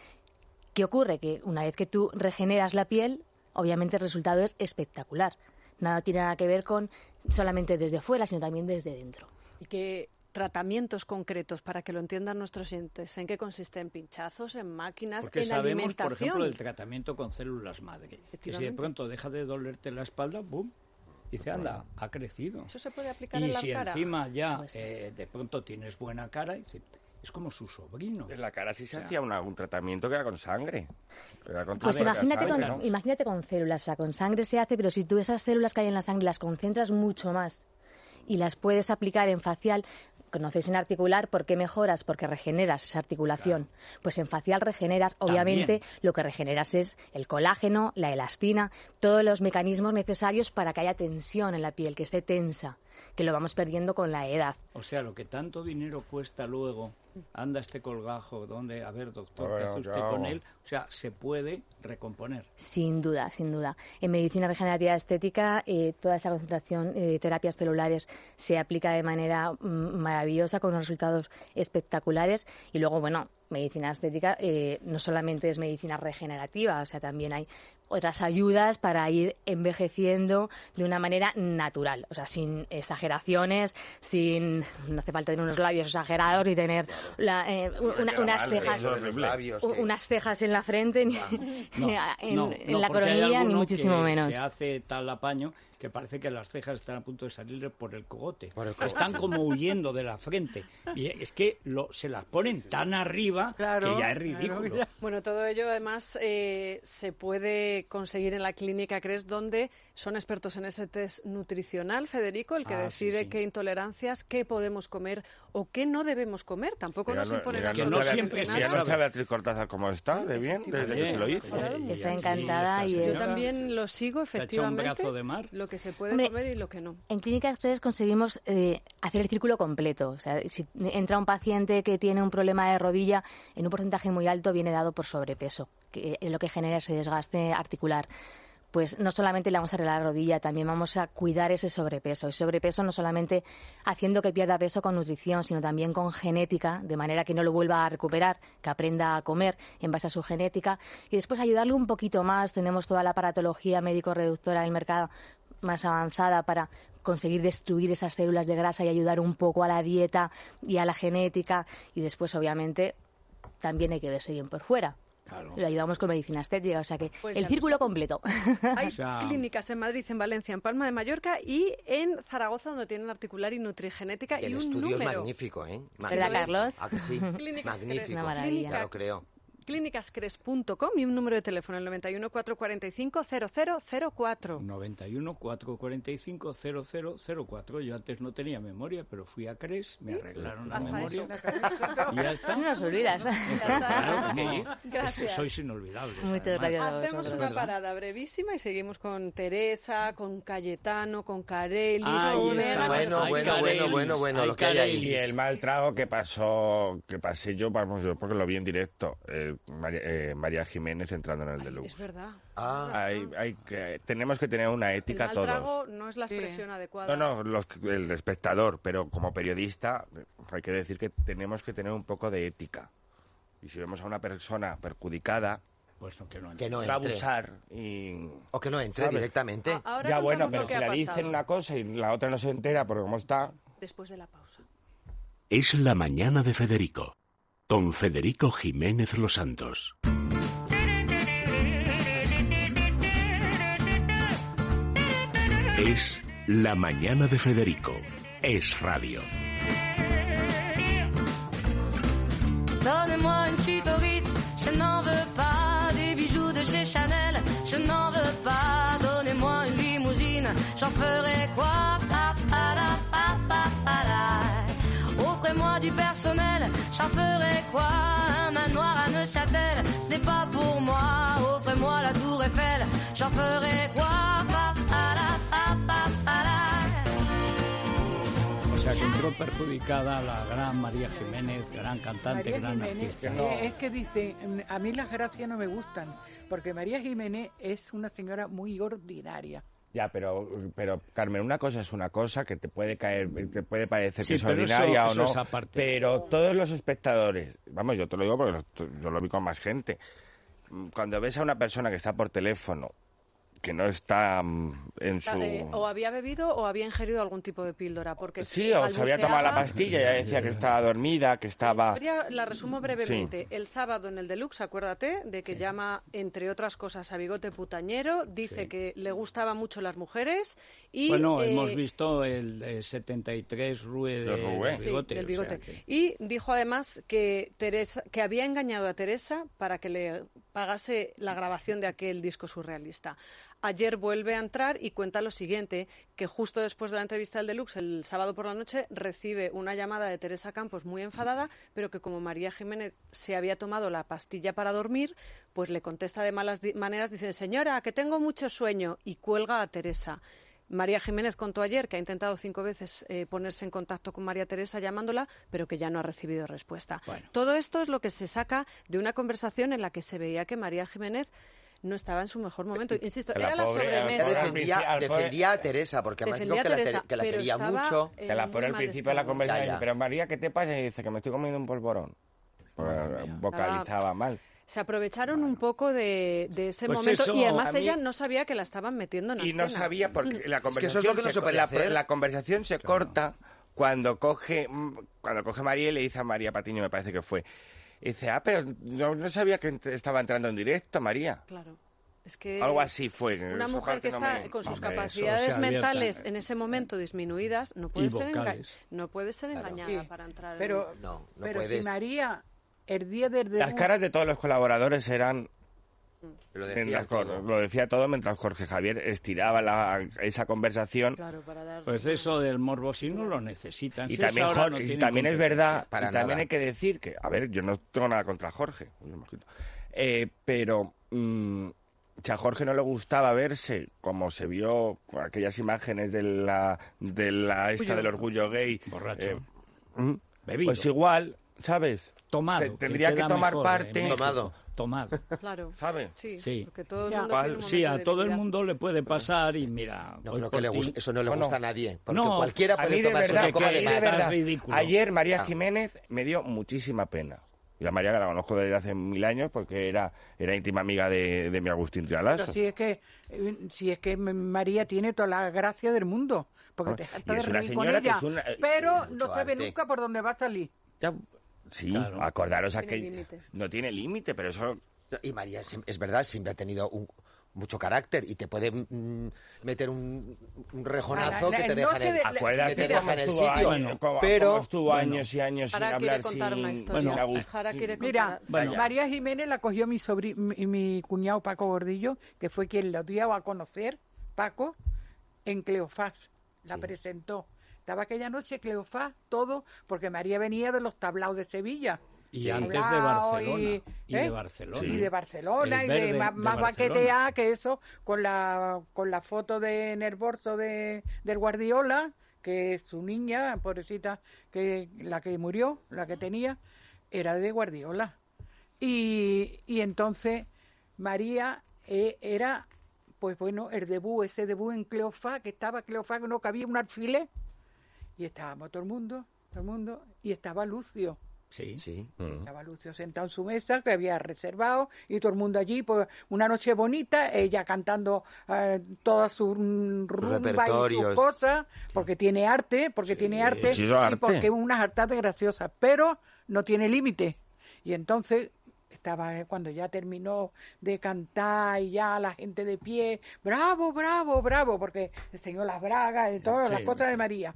J: ¿Qué ocurre? Que una vez que tú regeneras la piel, obviamente el resultado es espectacular. Nada tiene nada que ver con solamente desde fuera, sino también desde dentro.
E: ¿Y qué tratamientos concretos para que lo entiendan nuestros oyentes? ¿En qué consiste? ¿En pinchazos, en máquinas,
D: Porque
E: en
D: sabemos,
E: alimentación?
D: por ejemplo, del tratamiento con células madre. Que si de
E: Efectivamente.
D: pronto deja de dolerte la espalda, ¡bum! Dice, anda, ha crecido.
E: ¿Eso se puede aplicar
D: Y
E: en la
D: si
E: cara?
D: encima ya eh, de pronto tienes buena cara, dice, es como su sobrino.
H: En la cara sí se
D: O sea,
H: hacía una- un tratamiento que era con sangre. Era con
J: Pues
H: tu propia
J: imagínate,
H: sangre,
J: con,
H: ¿no?
J: imagínate con células, o sea, con sangre se hace, pero si tú esas células que hay en la sangre las concentras mucho más y las puedes aplicar en facial, conoces en articular, ¿por qué mejoras? Porque regeneras esa articulación. Pues en facial regeneras, obviamente,
D: También.
J: lo que regeneras es el colágeno, la elastina, todos los mecanismos necesarios para que haya tensión en la piel, que esté tensa, que lo vamos perdiendo con la edad.
D: O sea, lo que tanto dinero cuesta luego, anda este colgajo, ¿dónde? A ver, doctor, ¿qué
H: Bueno,
D: hace usted
H: ya.
D: con él? O sea, se puede recomponer.
J: Sin duda, sin duda. En medicina regenerativa estética, eh, toda esa concentración eh, de terapias celulares se aplica de manera mm, maravillosa, con unos resultados espectaculares. Y luego, bueno, medicina estética eh, no solamente es medicina regenerativa, o sea, también hay otras ayudas para ir envejeciendo de una manera natural, o sea, sin exageraciones, sin no hace falta tener unos labios exagerados ni tener la, eh, una, unas cejas
G: labios, que...
J: unas cejas en la frente ni,
D: No,
J: en,
D: no,
J: en
D: no,
J: la
D: porque hay
J: coronilla ni
D: alguno
J: muchísimo
D: que
J: menos.
D: Se hace tal apaño que parece que las cejas están a punto de salir por el cogote.
G: Por el cogote.
D: Están como huyendo de la frente. Y es que lo, se las ponen tan arriba
F: Claro,
D: que ya es ridículo.
F: claro, ya.
E: Bueno, todo ello además eh, se puede conseguir en la clínica CRES, donde son expertos en ese test nutricional, Federico, el que
D: Ah,
E: decide
D: sí, sí.
E: qué intolerancias, qué podemos comer o qué no debemos comer. Tampoco
H: Mira,
E: nos
H: no-
E: imponen
H: mira,
D: que
H: no
D: no
H: está
D: siempre
H: Beatriz-
D: se
H: mira
D: sabe.
H: nuestra Beatriz Cortázar cómo está, de bien, desde que se lo hizo.
D: Y- y
J: Está
D: así
J: encantada y
D: esta
J: es-
E: Yo
D: señora
E: también lo sigo,
D: está hecha un
E: efectivamente,
D: brazo de mar.
E: lo que se puede
J: Hombre,
E: comer y lo que no.
J: En Clínicas CRES conseguimos eh, hacer el círculo completo. O sea, si entra un paciente que tiene un problema de rodilla, en un porcentaje muy alto viene dado por sobrepeso, que es lo que genera ese desgaste articular. Pues no solamente le vamos a arreglar la rodilla, también vamos a cuidar ese sobrepeso. Ese sobrepeso no solamente haciendo que pierda peso con nutrición, sino también con genética, de manera que no lo vuelva a recuperar, que aprenda a comer en base a su genética. Y después ayudarle un poquito más. Tenemos toda la aparatología médico-reductora del mercado más avanzada para conseguir destruir esas células de grasa y ayudar un poco a la dieta y a la genética. Y después, obviamente, también hay que verse bien por fuera.
D: Claro.
J: Lo ayudamos con medicina estética, o sea que
E: Pues
J: el
E: ya lo
J: círculo
E: sé.
J: completo.
E: Hay
D: O sea,
E: clínicas en Madrid, en Valencia, en Palma de Mallorca y en Zaragoza, donde tienen articular y nutrigenética
G: Y
E: y
G: el
E: un
G: estudio es
E: número.
G: magnífico, ¿eh?
J: ¿Verdad, Carlos?
G: ¿A que sí?
E: Clínicas
G: Magnífico.
E: Cres,
J: una maravilla.
G: Ya lo creo.
E: clínicas cres punto com y un número de teléfono, el noventa y uno, cuatrocientos cuarenta y cinco, cero cero cero cuatro.
D: noventa y uno, cuatrocientos cuarenta y cinco, cero cero cero cuatro. Yo antes no tenía memoria, pero fui a CRES, me arreglaron la
E: Hasta
D: memoria
E: eso.
D: y ya está.
J: No nos olvidas.
D: Claro, como-
E: Gracias.
D: es- sois inolvidables.
J: Muchas
D: además.
J: gracias a
E: Hacemos
J: vosotros.
E: una
D: ¿verdad?
E: parada brevísima y seguimos con Teresa, con Cayetano, con Carelis,
D: Ay,
E: con
D: esa-
E: Eva.
G: Bueno,
D: Ay,
G: bueno,
D: Carelis,
G: bueno, bueno, bueno,
D: ay,
G: lo que hay ahí.
H: Y el mal trago que pasó, que pasé yo, vamos, yo porque lo vi en directo, eh, María, eh, María Jiménez entrando en el
E: Es
H: deluxe.
E: verdad.
G: Ah,
H: Hay, hay que, tenemos que tener una
E: El
H: ética
E: mal
H: todos.
E: trago no es la expresión adecuada.
H: No, no, los, el espectador, pero como periodista hay que decir que tenemos que tener un poco de ética. Y si vemos a una persona perjudicada,
D: Pues no, que no
G: que no
H: va a
G: entre.
H: abusar y...
G: O que no entre
H: ¿Sabes?
G: directamente.
E: Ah, ahora
H: ya bueno,
E: contamos
H: pero
E: lo que
H: si
E: ha
H: la dicen
E: pasado.
H: una cosa y la otra no se entera porque como está...
E: Después de la pausa.
B: Es la mañana de Federico, con Federico Jiménez Los Santos. Es la mañana de Federico. Es radio.
A: Donnez-moi une suite au Ritz, je n'en veux pas. Des bijoux de chez Chanel, je n'en veux pas. Donnez-moi une limousine, j'en ferai quoi? Pa, pa, la, pa, pa, pa, la. Offrez-moi du personnel, j'en ferai quoi? Un manoir à Neuchâtel, ce n'est pas pour moi. Offrez-moi la tour Eiffel, j'en ferai quoi? Pa, pa, la, pa, pa, pa, la.
D: O sea, que entró perjudicada la gran María Jiménez, gran cantante,
F: María
D: gran
F: Jiménez,
D: artista.
F: eh, es que dice, mm, a mí las gracias no me gustan, porque María Jiménez es una señora muy ordinaria.
H: Ya, pero, pero Carmen, una cosa es una cosa que te puede caer, te puede parecer
D: Sí,
H: que es
D: pero
H: ordinaria
D: eso-
H: o no,
D: eso es aparte.
H: pero todos los espectadores, vamos, yo te lo digo porque lo- yo lo vi con más gente, cuando ves a una persona que está por teléfono, que no está mm, en su...
E: Eh, o había bebido o había ingerido algún tipo de píldora. Porque
H: Sí, o se había tomado la
E: balbuceaba.
H: pastilla y ya decía que estaba dormida, que estaba...
E: Historia la resumo brevemente. El sábado en el Deluxe, acuérdate, de que llama, entre otras cosas, a Bigote Putañero, dice
D: Sí.
E: que le gustaban mucho las mujeres y...
D: Bueno,
E: eh,
D: hemos visto el de setenta y tres Rue de,
H: De Rue.
D: de
E: sí,
D: Bigote.
E: del
D: o sea
E: bigote.
D: que-
E: Y dijo además que Teresa, que había engañado a Teresa para que le pagase la grabación de aquel disco surrealista. Ayer vuelve a entrar y cuenta lo siguiente, que justo después de la entrevista del Deluxe, el sábado por la noche, recibe una llamada de Teresa Campos muy enfadada, pero que como María Jiménez se había tomado la pastilla para dormir, pues le contesta de malas di- maneras, dice, señora, que tengo mucho sueño, y cuelga a Teresa. María Jiménez contó ayer que ha intentado cinco veces eh, ponerse en contacto con María Teresa llamándola, pero que ya no ha recibido respuesta.
D: Bueno.
E: Todo esto es lo que se saca de una conversación en la que se veía que María Jiménez no estaba en su mejor momento. Insisto,
H: Que la
E: era la
H: pobre-
G: Ella
E: sobremesa.
H: Ahora,
G: defendía,
H: al pobre-
G: defendía a Teresa, porque además dijo
E: Defendía
G: que
E: a
G: la,
E: Teresa,
G: que la
E: pero
G: quería
E: estaba
G: mucho.
E: en
H: Que la
E: muy
H: por el
E: mal
H: principio de la
E: estado.
H: conversación
G: Ya, ya.
H: dice, pero María, ¿qué te pasa? Y dice que me estoy comiendo un polvorón. pues, vocalizaba mal.
E: Se aprovecharon un poco de, de ese
H: Pues
E: momento
H: eso,
E: y además
H: a mí-
E: ella no sabía que la estaban metiendo en
H: Y no
E: antena.
H: sabía porque la
G: Es que
H: conversación
G: eso es lo que no
H: se,
G: se puede
H: la,
G: hacer.
H: la conversación se corta cuando coge mm, cuando coge María y le dice a María Patiño, me parece que fue, y dice, ah, pero no, no sabía que ent- estaba entrando en directo, María.
E: Claro. Es que
H: Algo así fue.
E: una
H: Esa
E: mujer que
H: parte no
E: está
H: me-
E: con sus
H: Hombre, eso
E: capacidades
H: se abierta.
E: mentales en ese momento disminuidas no puede
D: Y
E: ser enga-
D: vocales.
E: no puede ser
G: Claro.
E: engañada
F: Sí.
E: para entrar.
F: Pero,
E: en...
G: No, no
F: pero si
G: puedes.
F: María, el día del debut...
H: Las caras de todos los colaboradores eran...
G: Lo decía
H: mientras
G: todo.
H: Jor- lo decía todo mientras Jorge Javier estiraba la- esa conversación.
E: Claro, para dar...
D: Pues eso del morbo sí no lo necesitan.
H: Y
D: Si
H: también,
D: esa hora
H: Jor-
D: no
H: y
D: tienen
H: también es
D: competencia.
H: verdad,
G: Para
H: y también
G: nada.
H: hay que decir que, a ver, yo no tengo nada contra Jorge, eh, pero mm, si a Jorge no le gustaba verse como se vio con aquellas imágenes de la, de la esta
E: Orgullo.
H: del orgullo gay,
D: Borracho.
H: eh, mm,
D: Bebido.
H: pues igual, ¿sabes?
D: Tomado.
H: Te- tendría que
D: queda
H: tomar
D: mejor,
H: parte-
D: en México.
G: Tomado.
D: Tomado.
E: Claro.
H: ¿Sabes?
E: Sí,
D: Sí.
E: porque todo el
F: Ya.
E: mundo
H: ¿Cuál?
E: tiene un
D: Sí,
E: momento
D: a
E: de
D: todo el
E: debilidad.
D: mundo le puede pasar y mira...
G: No
D: hoy
G: creo
D: por
G: que le
D: ti-
G: guste, eso no le
H: Bueno,
G: gusta a nadie. Porque
D: no,
G: cualquiera
H: A
G: puede
H: mí de
G: tomarse
H: verdad,
G: una copa
H: a
G: de
H: mí
G: más.
H: de verdad,
D: ridículo.
H: ayer María
G: Ah.
H: Jiménez me dio muchísima pena. Y a María que la conozco desde hace mil años porque era, era íntima amiga de, de mi Agustín Trialaso.
F: Pero si es que eh, si es que María tiene toda la gracia del mundo, porque
H: Ah,
F: te
H: y
F: jacta de
H: es una
F: reír con
H: señora que
F: ella,
H: es una- eh,
F: pero
G: mucho
F: no sabe
G: arte.
F: nunca por dónde va a salir.
H: Ya- sí,
D: Claro.
H: acordaros a
E: Tiene
H: que
E: límites.
H: no tiene límite, pero eso
G: Y María, es, es verdad, siempre ha tenido un, mucho carácter y te puede mm, meter un, un rejonazo
F: La- la-
G: que te
F: el
G: deja
F: noche
G: en
F: de-
G: el,
F: la-
H: acuérdate
G: que te
H: cómo
G: deja en el
H: estuvo
G: sitio.
H: años, cómo-
G: pero
H: cómo estuvo
D: bueno.
H: años y años sin
E: Jara quiere
H: hablar
E: contar
H: sin,
E: una historia.
H: sin
D: Bueno,
H: Agustín.
E: Jara quiere contar.
F: Mira,
D: Bueno.
F: María Jiménez la cogió mi, sobri- mi, mi cuñado Paco Gordillo, que fue quien lo dio a conocer, Paco, en Cleofás. La
G: Sí.
F: presentó. Estaba aquella noche Cleofás, todo, porque María venía de los tablaos de Sevilla.
D: Y
F: Sí.
D: antes de
F: Tablao
D: Barcelona.
F: Y,
D: Y
F: ¿eh?
D: de Barcelona.
H: Sí.
F: Y de Barcelona,
D: El
F: y de
D: verde
F: más,
D: de
F: más
D: Barcelona.
F: baqueteada que eso, con la, con la foto de, en el bolso de, del Guardiola, que es su niña, pobrecita, que la que murió, la que tenía, era de Guardiola. Y, y entonces María eh, era, pues bueno, el debut, ese debut en Cleofás, que estaba Cleofás, que no cabía un alfiler, y estábamos todo el mundo, todo el mundo, y estaba Lucio.
D: Sí.
G: Sí.
H: Mm.
F: Estaba Lucio sentado en su mesa, que había reservado, y todo el mundo allí, pues una noche bonita, ella cantando eh, toda su mm, rumba y
G: repertorios.
F: sus cosas, porque tiene arte, porque tiene arte,
H: muchísimo arte.
F: y porque unas hartas graciosas, pero no tiene límite. Y entonces estaba eh, cuando ya terminó de cantar y ya la gente de pie, bravo, bravo, bravo, porque enseñó las bragas y todas las
D: Sí,
F: cosas de
D: sí.
F: María.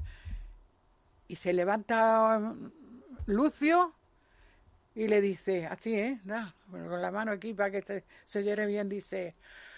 F: Y se levanta mm, Lucio y le dice, así, ¿eh? Da, bueno, con la mano aquí para que se, se oyere bien, dice,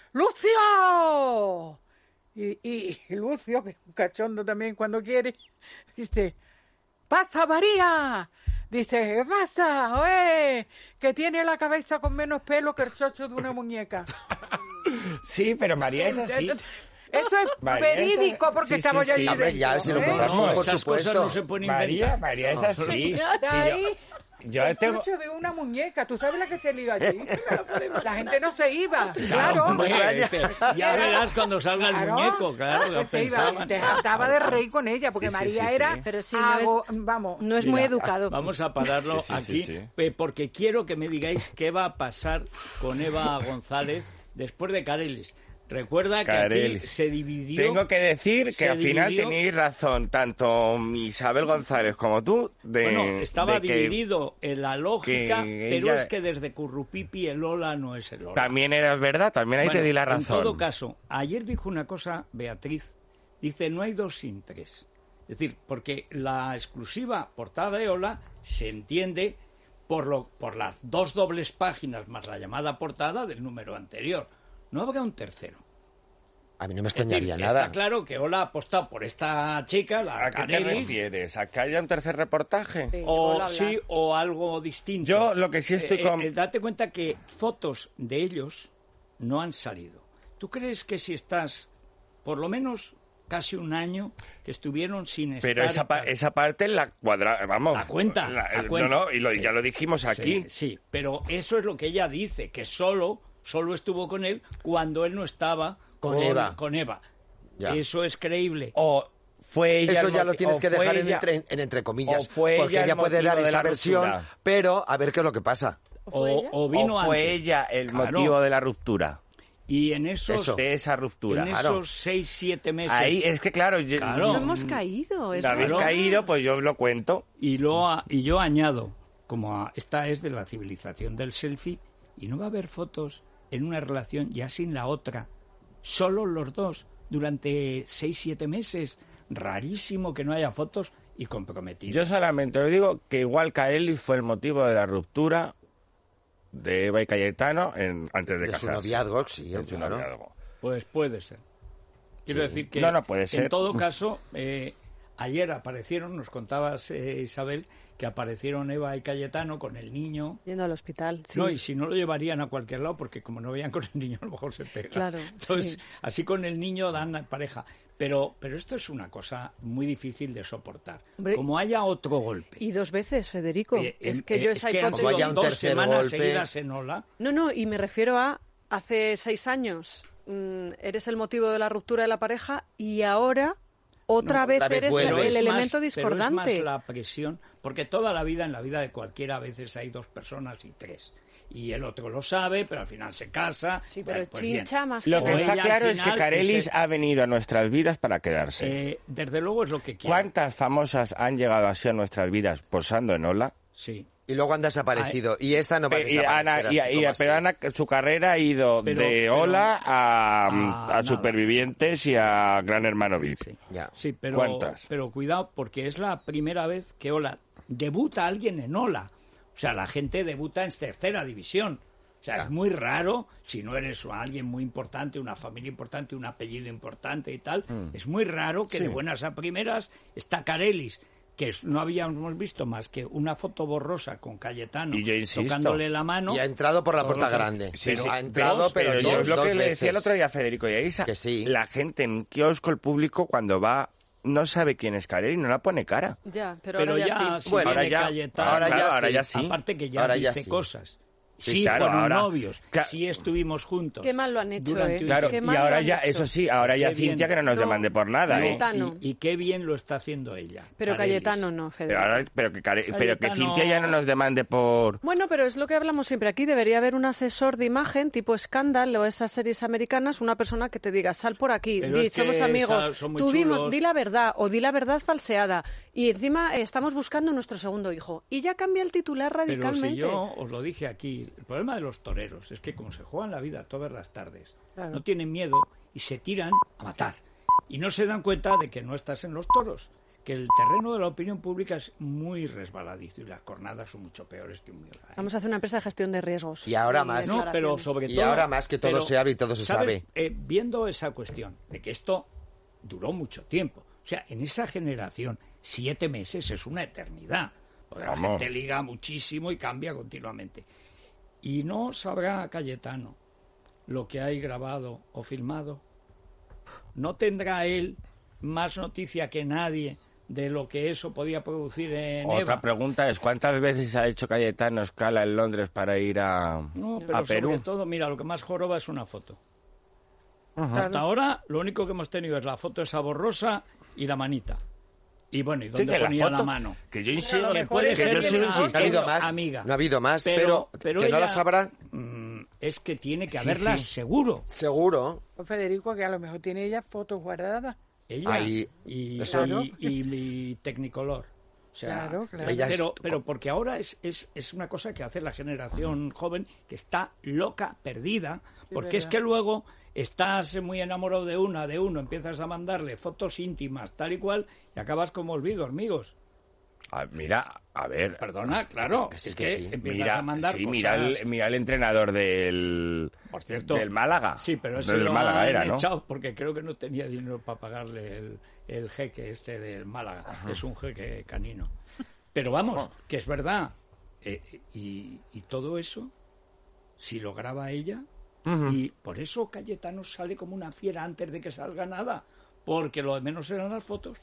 F: ¡Lucio! Y, y, y Lucio, que es un cachondo también cuando quiere, dice, ¡pasa, María! Dice, ¿qué pasa? ¡Oye! Que tiene la cabeza con menos pelo que el chocho de una muñeca.
H: Sí, pero María es así.
F: Eso es
H: María,
F: verídico
H: esa-
F: porque
H: sí,
F: estaba
H: sí,
F: yo
H: sí.
F: allí
G: Hombre,
F: dentro,
G: ya, si lo
F: ¿eh?
G: compras tú,
D: No,
G: por
D: esas
G: supuesto.
D: cosas no se pueden
H: María,
D: inventar.
H: María es así.
F: De
H: Sí,
F: ahí,
H: yo, yo
F: el
H: tengo...
F: chocho de una muñeca. ¿Tú sabes la que se lió allí? La gente no se iba. Claro.
D: Hombre, este, ya verás cuando salga el
F: Claro,
D: muñeco, claro,
F: que
D: lo
F: se iba,
D: pensaban.
F: te hartaba de reír con ella, porque
H: Sí, sí,
F: María
H: sí,
F: era,
H: sí.
E: Pero sí, no es-
F: ago- vamos,
E: No es muy
D: Mira,
E: educado.
D: Vamos a pararlo
H: Sí, sí,
D: aquí,
H: sí, sí.
D: eh, porque quiero que me digáis qué va a pasar con Eva González después de Carelis. Recuerda que
H: Carelis.
D: aquí se dividió...
H: Tengo que decir que
D: se
H: al final
D: dividió-
H: tenéis razón, tanto Isabel González como tú, de,
D: Bueno, estaba
H: de que
D: dividido en la lógica,
H: que
D: pero
H: ella-
D: es que desde Currupipi el Ola no es el Ola.
H: también era verdad, también ahí
D: Bueno,
H: te di la
D: En
H: razón.
D: todo caso, ayer dijo una cosa Beatriz, dice, no hay dos sin tres. Es decir, porque la exclusiva portada de Ola se entiende por, lo, por las dos dobles páginas más la llamada portada del número anterior. No habrá un tercero.
G: A mí no me
D: Es decir,
G: extrañaría nada.
D: está claro que Ola ha apostado por esta chica, la
H: ¿A qué te
D: Canelis,
H: refieres? ¿A que haya un tercer reportaje?
E: Sí,
D: o
E: vuelvo a hablar.
D: sí, o algo distinto.
H: Yo lo que sí estoy
D: Eh,
H: con...
D: eh, date cuenta que fotos de ellos no han salido. ¿Tú crees que si estás, por lo menos casi un año, que estuvieron sin estar...
H: Pero esa, pa- esa parte la cuadra... Vamos.
D: La cuenta,
H: la-
D: la cuenta.
H: No, no, y lo-
D: Sí.
H: ya lo dijimos aquí.
D: Sí, sí, pero eso es lo que ella dice, que solo, solo estuvo con él cuando él no estaba
G: Con Eva.
D: Con Eva.
G: Ya.
D: Eso es creíble.
H: O fue ella
G: Eso
H: el
G: ya
H: moti-
G: lo tienes
H: o
G: que
H: fue
G: dejar en
H: ella-
G: entre, en entre comillas,
H: o fue
G: porque
H: ella el
G: ella puede
H: motivo
G: dar
H: de la
G: esa versión,
H: ruptura.
G: pero a ver qué es lo que pasa.
E: ¿O fue ella?
D: O, o vino
H: o fue
D: antes.
H: ella el
D: Claro.
H: motivo de la ruptura.
D: Y en esos,
G: Eso.
H: De esa ruptura.
D: en
G: claro.
D: esos seis, siete meses...
H: Ahí es que claro, yo-
D: Claro.
E: No hemos caído. Es
H: la habéis
E: verdad.
H: caído, pues yo os lo cuento.
D: Y, lo a- y yo añado, como a- esta es de la civilización del selfie, y no va a haber fotos en una relación ya sin la otra, solo los dos, durante seis, siete meses. Rarísimo que no haya fotos y comprometidos.
H: Yo solamente os digo que igual Caeli fue el motivo de la ruptura de Eva y Cayetano en, antes de,
G: De su
H: casarse.
G: noviazgo, sí,
H: En su
G: claro.
H: noviazgo.
D: Pues puede ser. Quiero
G: Sí.
D: decir que,
H: No, no, puede ser.
D: en todo caso, eh, ayer aparecieron, nos contabas, eh, Isabel, que aparecieron Eva y Cayetano con el niño.
E: Yendo al hospital, sí.
D: No, y si no lo llevarían a cualquier lado, porque como no veían con el niño, a lo mejor se pega.
E: Claro,
D: Entonces,
E: sí.
D: así con el niño dan pareja. Pero, pero esto es una cosa muy difícil de soportar.
E: Hombre,
D: Como haya otro golpe.
E: Y dos veces, Federico.
D: Oye,
E: es
D: em-
E: que yo
D: eh,
E: esa
D: es que han
E: hipótesis...
G: Como haya
D: sido
G: un
D: dos
G: tercer
D: semanas
G: golpe.
D: seguidas en ola.
E: No, no, y me refiero a hace seis años mm, eres el motivo de la ruptura de la pareja y ahora otra
D: No,
E: vez
G: otra vez
E: eres
G: vuelves.
E: el,
D: Pero
E: el
D: es
E: elemento
D: más-
E: discordante.
D: Pero es más la presión, porque toda la vida, en la vida de cualquiera, a veces hay dos personas y tres. Y el otro lo sabe, pero al final se casa.
E: Sí, pero
D: Bueno, pues bien.
E: chincha más
H: Lo
E: que
H: que
D: O
H: está
D: ella al
H: claro es que
D: final,
H: Carelis
D: ese-
H: ha venido a nuestras vidas para quedarse.
D: Eh, desde luego es lo que quiere.
H: ¿Cuántas famosas han llegado así a nuestras vidas posando en Ola?
D: Sí.
G: Y luego han desaparecido. Y esta no va a
H: Pe- y Ana,
G: desaparecer
H: y-
G: así
H: y-
G: como así.
H: pero Ana, su carrera ha ido
D: Pero-
H: de
D: pero-
H: Ola a,
D: a
H: a
D: nada.
H: Supervivientes y a Gran Hermano V I P.
D: Sí.
G: Ya.
D: Sí, pero,
H: ¿Cuántas?
D: pero cuidado, porque es la primera vez que Ola debuta alguien en Ola. O sea, la gente debuta en tercera división. O sea, es muy raro, si no eres alguien muy importante, una familia importante, un apellido importante y tal, es muy raro que
H: Sí.
D: de buenas a primeras está Carelis, que es- no habíamos visto más que una foto borrosa con Cayetano
H: Y yo insisto.
D: tocándole la mano.
G: Y ha entrado por la
D: Por
G: puerta
D: lo que-
G: grande.
H: Sí,
G: Pero
H: sí,
G: ha entrado, pero,
H: yo
G: dos,
H: es lo
G: dos
H: que le decía el
G: veces.
H: otro día a Federico y a Isa.
G: Que sí.
H: La gente en un kiosco, el público, cuando va, no sabe quién es Carelis, no la pone cara.
E: Ya, pero,
D: Pero
E: ahora
D: ya,
E: ya sí.
D: si
G: Bueno,
D: viene
H: ahora ya-
D: Cayetano,
G: ahora ya
H: claro, ahora
G: sí.
H: ya sí.
D: aparte que ya
G: Ahora
D: dice
G: ya sí.
D: cosas.
H: Sí,
D: Sí,
H: claro,
D: fueron
H: ahora-
D: novios,
H: Cla-
D: sí estuvimos juntos.
E: Qué mal lo han hecho,
D: durante
E: ¿eh?
D: un
H: Claro,
E: Qué
D: tiempo.
H: y
E: mal lo
H: ahora
E: han
H: ya,
E: hecho.
H: eso sí, ahora ya
D: Qué bien.
H: Cintia que no nos
E: No,
H: demande por nada, ¿eh?
E: Cayetano.
D: Y, y qué bien lo está haciendo ella.
E: Pero
D: Carelis.
E: Cayetano no,
H: Pero,
E: Federico.
H: ahora, pero, que, Care- pero que
D: Cayetano-
H: Cintia ya no nos demande por...
E: Bueno, pero es lo que hablamos siempre aquí. Debería haber un asesor de imagen tipo Scandal o esas series americanas, una persona que te diga, sal por aquí,
D: Pero
E: di,
D: es que
E: somos amigos,
D: esas son muy
E: tuvimos,
D: chulos.
E: di la verdad o di la verdad falseada. Y encima eh, estamos buscando nuestro segundo hijo. Y ya cambia el titular
D: Pero
E: radicalmente.
D: si yo os lo dije aquí, el problema de los toreros es que como se juegan la vida todas las tardes,
E: Claro.
D: no tienen miedo y se tiran a matar. Y no se dan cuenta de que no estás en los toros, que el terreno de la opinión pública es muy resbaladizo y las cornadas son mucho peores que un mil.
E: Vamos a hacer una empresa de gestión de riesgos.
G: Y ahora
E: Y
G: más.
D: No, pero
E: declaraciones.
D: sobre
G: Y
D: todo...
G: ahora más que todo
D: pero,
G: se abre y todo se
D: ¿sabes?
G: sabe.
D: Eh, viendo esa cuestión de que esto duró mucho tiempo, o sea, en esa generación, siete meses es una eternidad. Porque la
H: Vamos.
D: gente liga muchísimo y cambia continuamente. Y no sabrá Cayetano lo que hay grabado o filmado. No tendrá él más noticia que nadie de lo que eso podía producir en
H: Otra
D: Eva.
H: pregunta es, ¿cuántas veces ha hecho Cayetano escala en Londres para ir a,
D: No, pero
H: a Perú?
D: sobre todo, mira, lo que más joroba es una foto.
H: Ajá.
D: Hasta ahora, lo único que hemos tenido es la foto esa borrosa y la manita. Y bueno, ¿y
H: Sí,
D: dónde
H: que la
D: ponía la
H: foto-
D: mano?
H: Que yo insisto,
D: Que puede
H: que
D: ser
H: yo
D: que
H: sigo
D: no-
G: No ha
H: insistiendo.
G: habido más.
D: amiga.
G: No ha habido más, pero,
D: pero
G: que no
D: ella,
G: la sabrá,
D: mm, es que tiene que
H: Sí,
D: haberla
H: sí.
D: seguro.
G: seguro.
F: Pues Federico, que a lo mejor tiene ella fotos guardadas.
D: Ella
G: Ahí,
D: y,
G: eso-
D: y, y- y Technicolor. O sea,
F: Claro, claro.
G: Ella es-
D: pero, pero porque ahora es, es, es una cosa que hace la generación joven que está loca, perdida, porque es
F: verdad.
D: que luego estás muy enamorado de una, de uno, empiezas a mandarle fotos íntimas, tal y cual, y acabas como olvido, amigos.
H: Ah, mira, a ver,
D: Perdona, claro,
G: Es
D: es
G: que
D: que,
G: sí.
D: empiezas
H: mira,
D: a mandar
H: sí,
D: cosas.
H: mira, el, mira el entrenador del,
D: Por cierto,
H: del Málaga.
D: Sí, pero ese
H: del
D: lo
H: Málaga
D: han
H: era, ¿no?
D: echado porque creo que no tenía dinero para pagarle el, el jeque este del Málaga. Es un jeque canino. Pero vamos, que es verdad. Eh, y, y todo eso, si lo graba ella,
H: Ujú.
D: y por eso Cayetano sale como una fiera antes de que salga nada, porque lo de menos eran las fotos.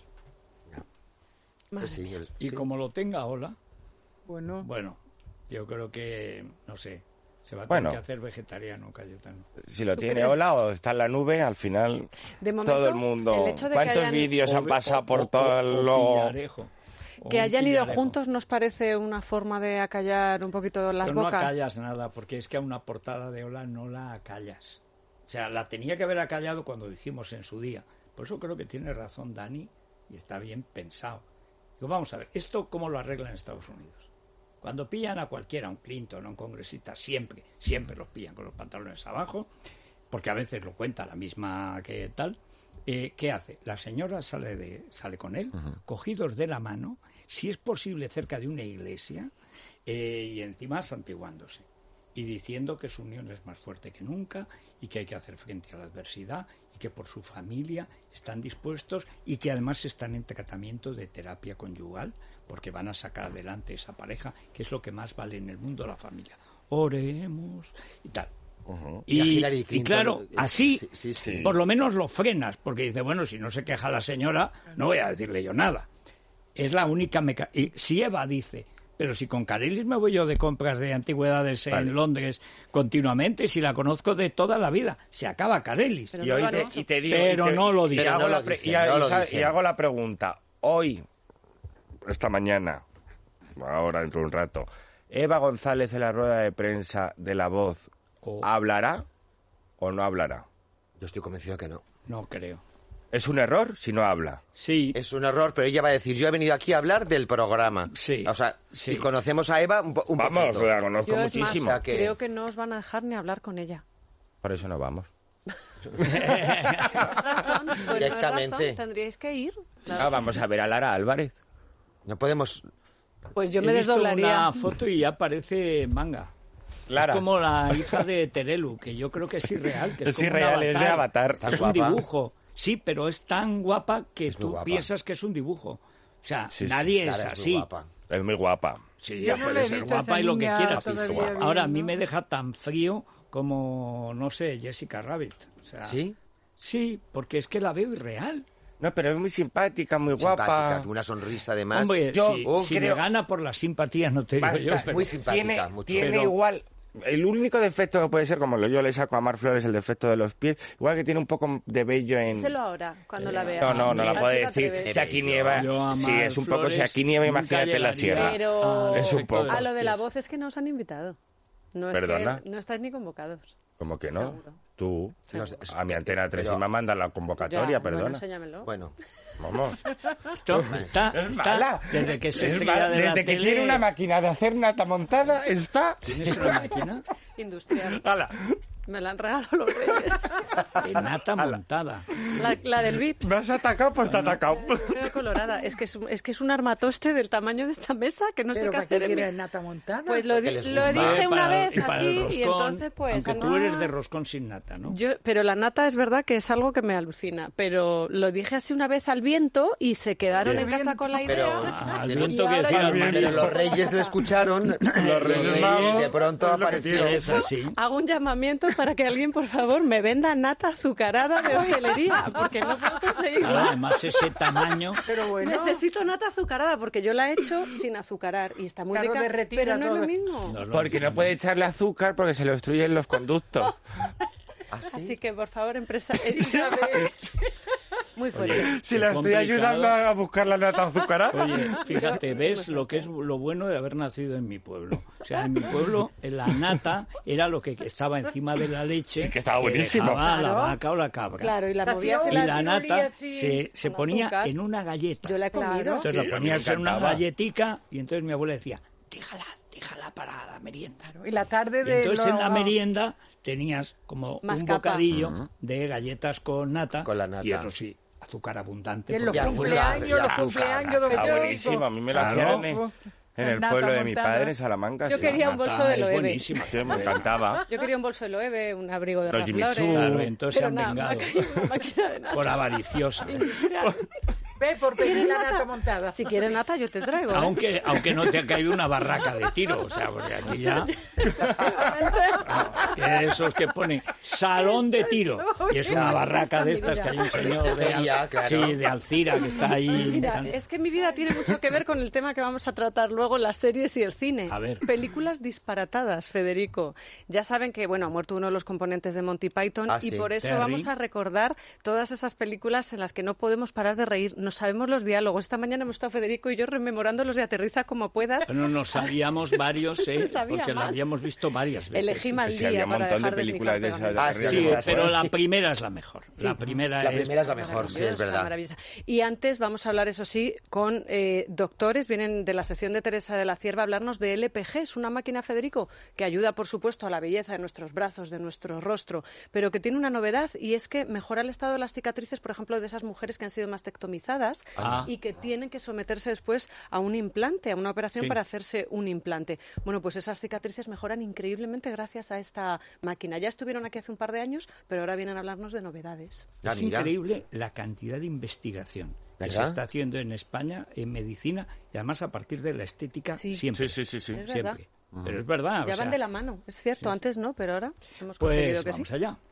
E: Madre
G: Pues sí,
E: mía.
G: el-
D: Y
G: sí.
D: como lo tenga Ola,
F: Bueno,
D: bueno, yo creo que, no sé, Se va a
H: Bueno.
D: tener que hacer vegetariano, Cayetano.
H: Si lo
E: ¿Tú
H: tiene
E: crees?
H: Ola o está en la nube, al final
E: De momento,
H: todo el mundo...
E: el hecho de que
H: ¿Cuántos
E: hayan-
H: vídeos han
D: O-
H: pasado
D: o-
H: por
D: o-
H: todo
D: o-
H: el
D: o
H: lo-
D: Pillarejo. O
E: Que
D: un
E: hayan ido
D: Pillarejo.
E: juntos nos parece una forma de acallar un poquito las
D: Pero
E: bocas.
D: no acallas nada, porque es que a una portada de Ola no la acallas. O sea, la tenía que haber acallado cuando dijimos en su día. Por eso creo que tiene razón Dani y está bien pensado. Digo, vamos a ver, ¿esto cómo lo arreglan en Estados Unidos? Cuando pillan a cualquiera, a un Clinton, a un congresista, siempre, siempre los pillan con los pantalones abajo, porque a veces lo cuenta la misma que tal. Eh, ¿Qué hace? La señora sale, de, sale con él, cogidos de la mano, si es posible cerca de una iglesia, eh, y encima santiguándose, y diciendo que su unión es más fuerte que nunca, y que hay que hacer frente a la adversidad, y que por su familia están dispuestos, y que además están en tratamiento de terapia conyugal, porque van a sacar adelante esa pareja, que es lo que más vale en el mundo, la familia. Oremos, y tal.
H: Ujú.
G: Y a
D: Y,
G: Hillary
D: y
G: Clinton,
D: claro,
G: eh,
D: así
G: sí, sí, sí.
D: por lo menos lo frenas, porque dice, bueno, si no se queja la señora, no voy a decirle yo nada. Es la única meca... Y si Eva dice, pero si con Carelis me voy yo de compras de antigüedades
H: Vale.
D: en Londres continuamente, si la conozco de toda la vida, se acaba Carelis.
E: Pero
H: Y,
E: no
H: hoy
E: lo han
H: te-
E: hecho.
H: y te digo,
D: Pero
H: y te-
D: no lo
H: y te
D: dicen.
H: hago
G: No
H: la
G: lo
H: pre-
G: dicen,
H: y,
G: no
H: y
G: lo
H: sabe-
G: dicen.
H: y hago la pregunta. Hoy, esta mañana, ahora dentro de un rato, Eva González en la rueda de prensa de La Voz,
D: Oh.
H: ¿hablará o no hablará?
G: Yo estoy convencido que no.
D: No creo.
H: ¿Es un error si no habla?
D: Sí,
G: Es un error, pero ella va a decir, yo he venido aquí a hablar del programa.
D: Sí,
G: O sea,
D: sí.
G: y conocemos a Eva un, po- un
H: Vamos,
G: poquito.
H: la conozco
E: Yo es más,
H: muchísimo.
G: O sea que-
E: creo que no os van a dejar ni hablar con ella.
H: Por eso no vamos.
E: Razón, pues no es
G: Directamente.
E: razón, tendríais que ir. Claro
H: Ah,
E: que
H: vamos
E: sí.
H: a ver a Lara Álvarez.
G: No podemos...
E: Pues yo
D: he
E: me
D: visto
E: desdoblaría.
D: una foto y ya parece manga.
H: Lara.
D: Es como la hija de Terelu, que yo creo que es irreal. Que es,
H: Es
D: como un
H: irreal, es de Avatar.
G: Está
D: Es un
G: guapa.
D: dibujo. Sí, pero es tan guapa que
G: Es muy
D: tú
G: guapa.
D: piensas que es un dibujo. O sea,
H: Sí, sí.
D: nadie
G: Lara
D: es
G: es muy
D: así.
G: guapa.
H: Es muy guapa.
D: Sí,
F: Yo
D: ya
F: no
D: puede
F: la he
D: ser
F: visto a
D: guapa
F: esa
D: y lo que
F: niña
D: quiera.
F: todavía
D: Ahora, a
F: bien,
D: mí
F: ¿no?
D: me deja tan frío como, no sé, Jessica Rabbit. O sea,
G: ¿Sí?
D: Sí, porque es que la veo irreal.
H: No, pero es muy simpática, muy guapa.
G: Simpática, una sonrisa además.
D: Hombre,
H: yo
D: si,
H: oh,
D: si
H: creo-
D: me gana por la simpatía, no te digo
H: Basta,
D: yo.
H: es
D: pero-
G: muy simpática,
H: tiene,
G: mucho.
H: tiene
D: Pero-
H: igual... El único defecto que puede ser, como lo- yo le saco a Mar Flores, el defecto de los pies, igual que tiene un poco de vello en...
E: Díselo ahora, cuando la veas.
H: No, no, no la
E: Así
H: puedo
E: te
H: decir.
E: atreves.
H: Si aquí nieva,
D: Yo a
H: sí,
D: Mar
H: es un poco, si
D: Flores
H: aquí nieva,
D: nunca
H: imagínate en la
D: llegaría
H: sierra.
E: Pero-
H: Es un poco.
E: A lo de la
D: Pies.
E: voz es que no os han invitado. No es
H: ¿Perdona?
E: que no estáis ni convocados.
H: Como que no.
E: Seguro.
H: Tú,
G: Los-
H: a mi Antena tres
G: pero-
H: y me mandan la convocatoria,
E: Ya,
H: perdona.
E: Bueno, enséñamelo.
G: Bueno,
H: Vamos.
D: Esto está,
H: Es
D: está-
H: mala.
D: desde que se
H: Es
D: estrella
H: mala.
D: de la
H: Desde que
D: tele-
H: tiene una máquina de hacer nata montada, está...
D: ¿Tienes una máquina
E: Industrial.
H: ¡Hala!
E: Me la han regalado los reyes.
D: de nata montada?
E: La, la del Vips.
H: ¿Me has atacado? Pues te he atacado.
E: Veo colorada. Es que es, un- es que es un armatoste del tamaño de esta mesa que no sé
F: ¿Pero
E: qué
F: para qué
E: hacer en mi-
F: quieres nata montada?
E: Pues lo,
G: Porque
E: di-
G: les
E: lo
G: gusta.
E: dije
D: Eh,
E: una
D: para-
E: vez
D: y para el
E: así y
D: roscón,
E: entonces pues...
D: aunque
E: no-
D: tú eres de roscón sin nata, ¿no?
E: Yo, pero la nata es verdad que es algo que me alucina. Pero lo dije así una vez al viento y se quedaron
H: Bien.
E: en casa con la idea.
G: pero,
D: Ah, al
G: pero-
D: viento
E: Y
D: que
E: ahora
D: decía
E: ya-
D: al
G: pero
D: viento.
G: los reyes le escucharon.
H: Los Reyes Magos,
G: de pronto
H: es lo que
G: apareció.
H: tiene.
D: Es así.
E: Hago un llamamiento para que alguien, por favor, me venda nata azucarada de hostelería, porque no puedo conseguirla.
D: Claro, además ese tamaño.
F: Pero bueno,
E: Necesito nata azucarada, porque yo la he hecho sin azucarar y está muy
F: Claro,
E: rica,
F: derretida
E: pero no es
F: toda.
E: lo mismo.
D: No lo
H: Porque no puede echarle azúcar porque se le obstruyen los conductos.
G: ¿Ah, sí?
E: Así que, por favor, empresa... Muy fuerte.
D: Oye,
H: Si
D: qué
H: la estoy
D: complicado.
H: ayudando a buscar la nata azucarada.
D: Oye, fíjate,
E: Yo-
D: ves lo que es lo bueno de haber nacido en mi pueblo. O sea, en mi pueblo la nata era lo que estaba encima de la leche.
H: Sí, que estaba buenísimo.
D: dejaba la
F: Claro.
D: vaca o la cabra.
E: Claro, y la
F: Hacía
E: movías
F: un-
E: y
D: Y
E: la...
D: la
F: tiroría
D: nata
F: así,
D: se, se
E: con
D: ponía
E: azúcar.
D: en una galleta.
E: Yo la he
F: Claro.
E: comido.
D: Entonces
H: Sí,
D: la
H: a mí me
D: ponías en una
H: encantaba.
D: galletica y entonces mi abuela decía, déjala, déjala para la merienda.
F: y la tarde
D: Y
F: de...
D: entonces en la
F: lo-
D: merienda tenías como
E: Más
D: un
E: capa.
D: bocadillo de galletas con nata,
G: Con la nata.
D: y eso sí, azúcar abundante.
F: Y en los
D: porque-
G: azúcar,
F: cumpleaños,
G: y
F: los
G: azúcar.
F: cumpleaños...
H: Está
F: los-
H: buenísimo. A mí me lo
D: Claro.
H: hacían en, en el
F: Nata
H: pueblo de mi
F: montada.
H: padre, en Salamanca.
E: Yo
H: sí.
E: quería un
D: Nata
E: bolso de
D: es
E: Loewe.
D: buenísima.
H: Sí, me encantaba.
E: Yo quería un bolso de Loewe, un abrigo de
H: Los
E: Ralph
H: Jimmy
E: Lauren.
H: Choo.
D: Claro, entonces se
E: Pero
D: han
E: nada,
D: vengado
E: máquina- máquina de nata.
D: por avariciosa.
E: Industrial.
F: Ve por pedir la nata montada.
E: Si quieres nata, yo te traigo. ¿eh?
D: Aunque, aunque no te ha caído una barraca de tiro, o sea, porque aquí ya... Vamos, que esos que ponen salón de tiro, y es una barraca de estas que hay un señor de,
G: Feria, claro.
D: sí, de Alcira que está ahí...
E: Mira, es que mi vida tiene mucho que ver con el tema que vamos a tratar luego, las series y el cine.
D: A ver.
E: Películas disparatadas, Federico. Ya saben que, bueno, ha muerto uno de los componentes de Monty Python
G: Ah,
E: y
G: sí.
E: por eso
D: Terry.
E: vamos a recordar todas esas películas en las que no podemos parar de reír. No sabemos los diálogos. Esta mañana hemos estado Federico y yo rememorando los de Aterriza como puedas.
D: Bueno, nos sabíamos varios, ¿eh?
E: Sabía
D: porque la
E: más.
D: habíamos visto varias veces.
E: Elegí mal
H: Sí,
E: día
H: había un
E: para
H: montón de
E: dejar de
H: películas de
E: snifar
H: esas de
E: pegamento.
G: Ah,
H: arriba
G: sí,
H: y
D: Sí,
H: abajo.
D: pero la primera es la mejor. La primera
G: La
D: es...
G: primera es la mejor, sí, es verdad.
E: Maravillosa. Y antes vamos a hablar, eso sí, con eh, doctores. Vienen de la sección de Teresa de la Cierva a hablarnos de L P G. Es una máquina, Federico, que ayuda, por supuesto, a la belleza de nuestros brazos, de nuestro rostro, pero que tiene una novedad y es que mejora el estado de las cicatrices, por ejemplo, de esas mujeres que han sido mastectomizadas
D: Ah.
E: y que tienen que someterse después a un implante, a una operación
D: Sí.
E: para hacerse un implante. Bueno, pues esas cicatrices mejoran increíblemente gracias a esta máquina. Ya estuvieron aquí hace un par de años, pero ahora vienen a hablarnos de novedades.
G: Ah,
D: Es
G: mira.
D: increíble la cantidad de investigación que
G: ¿Verdad?
D: se está haciendo en España en medicina y además a partir de la estética
E: Sí.
D: siempre.
H: Sí, sí, sí, sí.
E: Es verdad.
D: Siempre. Pero es verdad.
E: Ya
D: o
E: van
D: sea,
E: de la mano, es cierto. Antes no, pero ahora hemos
D: Pues
E: conseguido que
D: vamos
E: sí.
D: allá.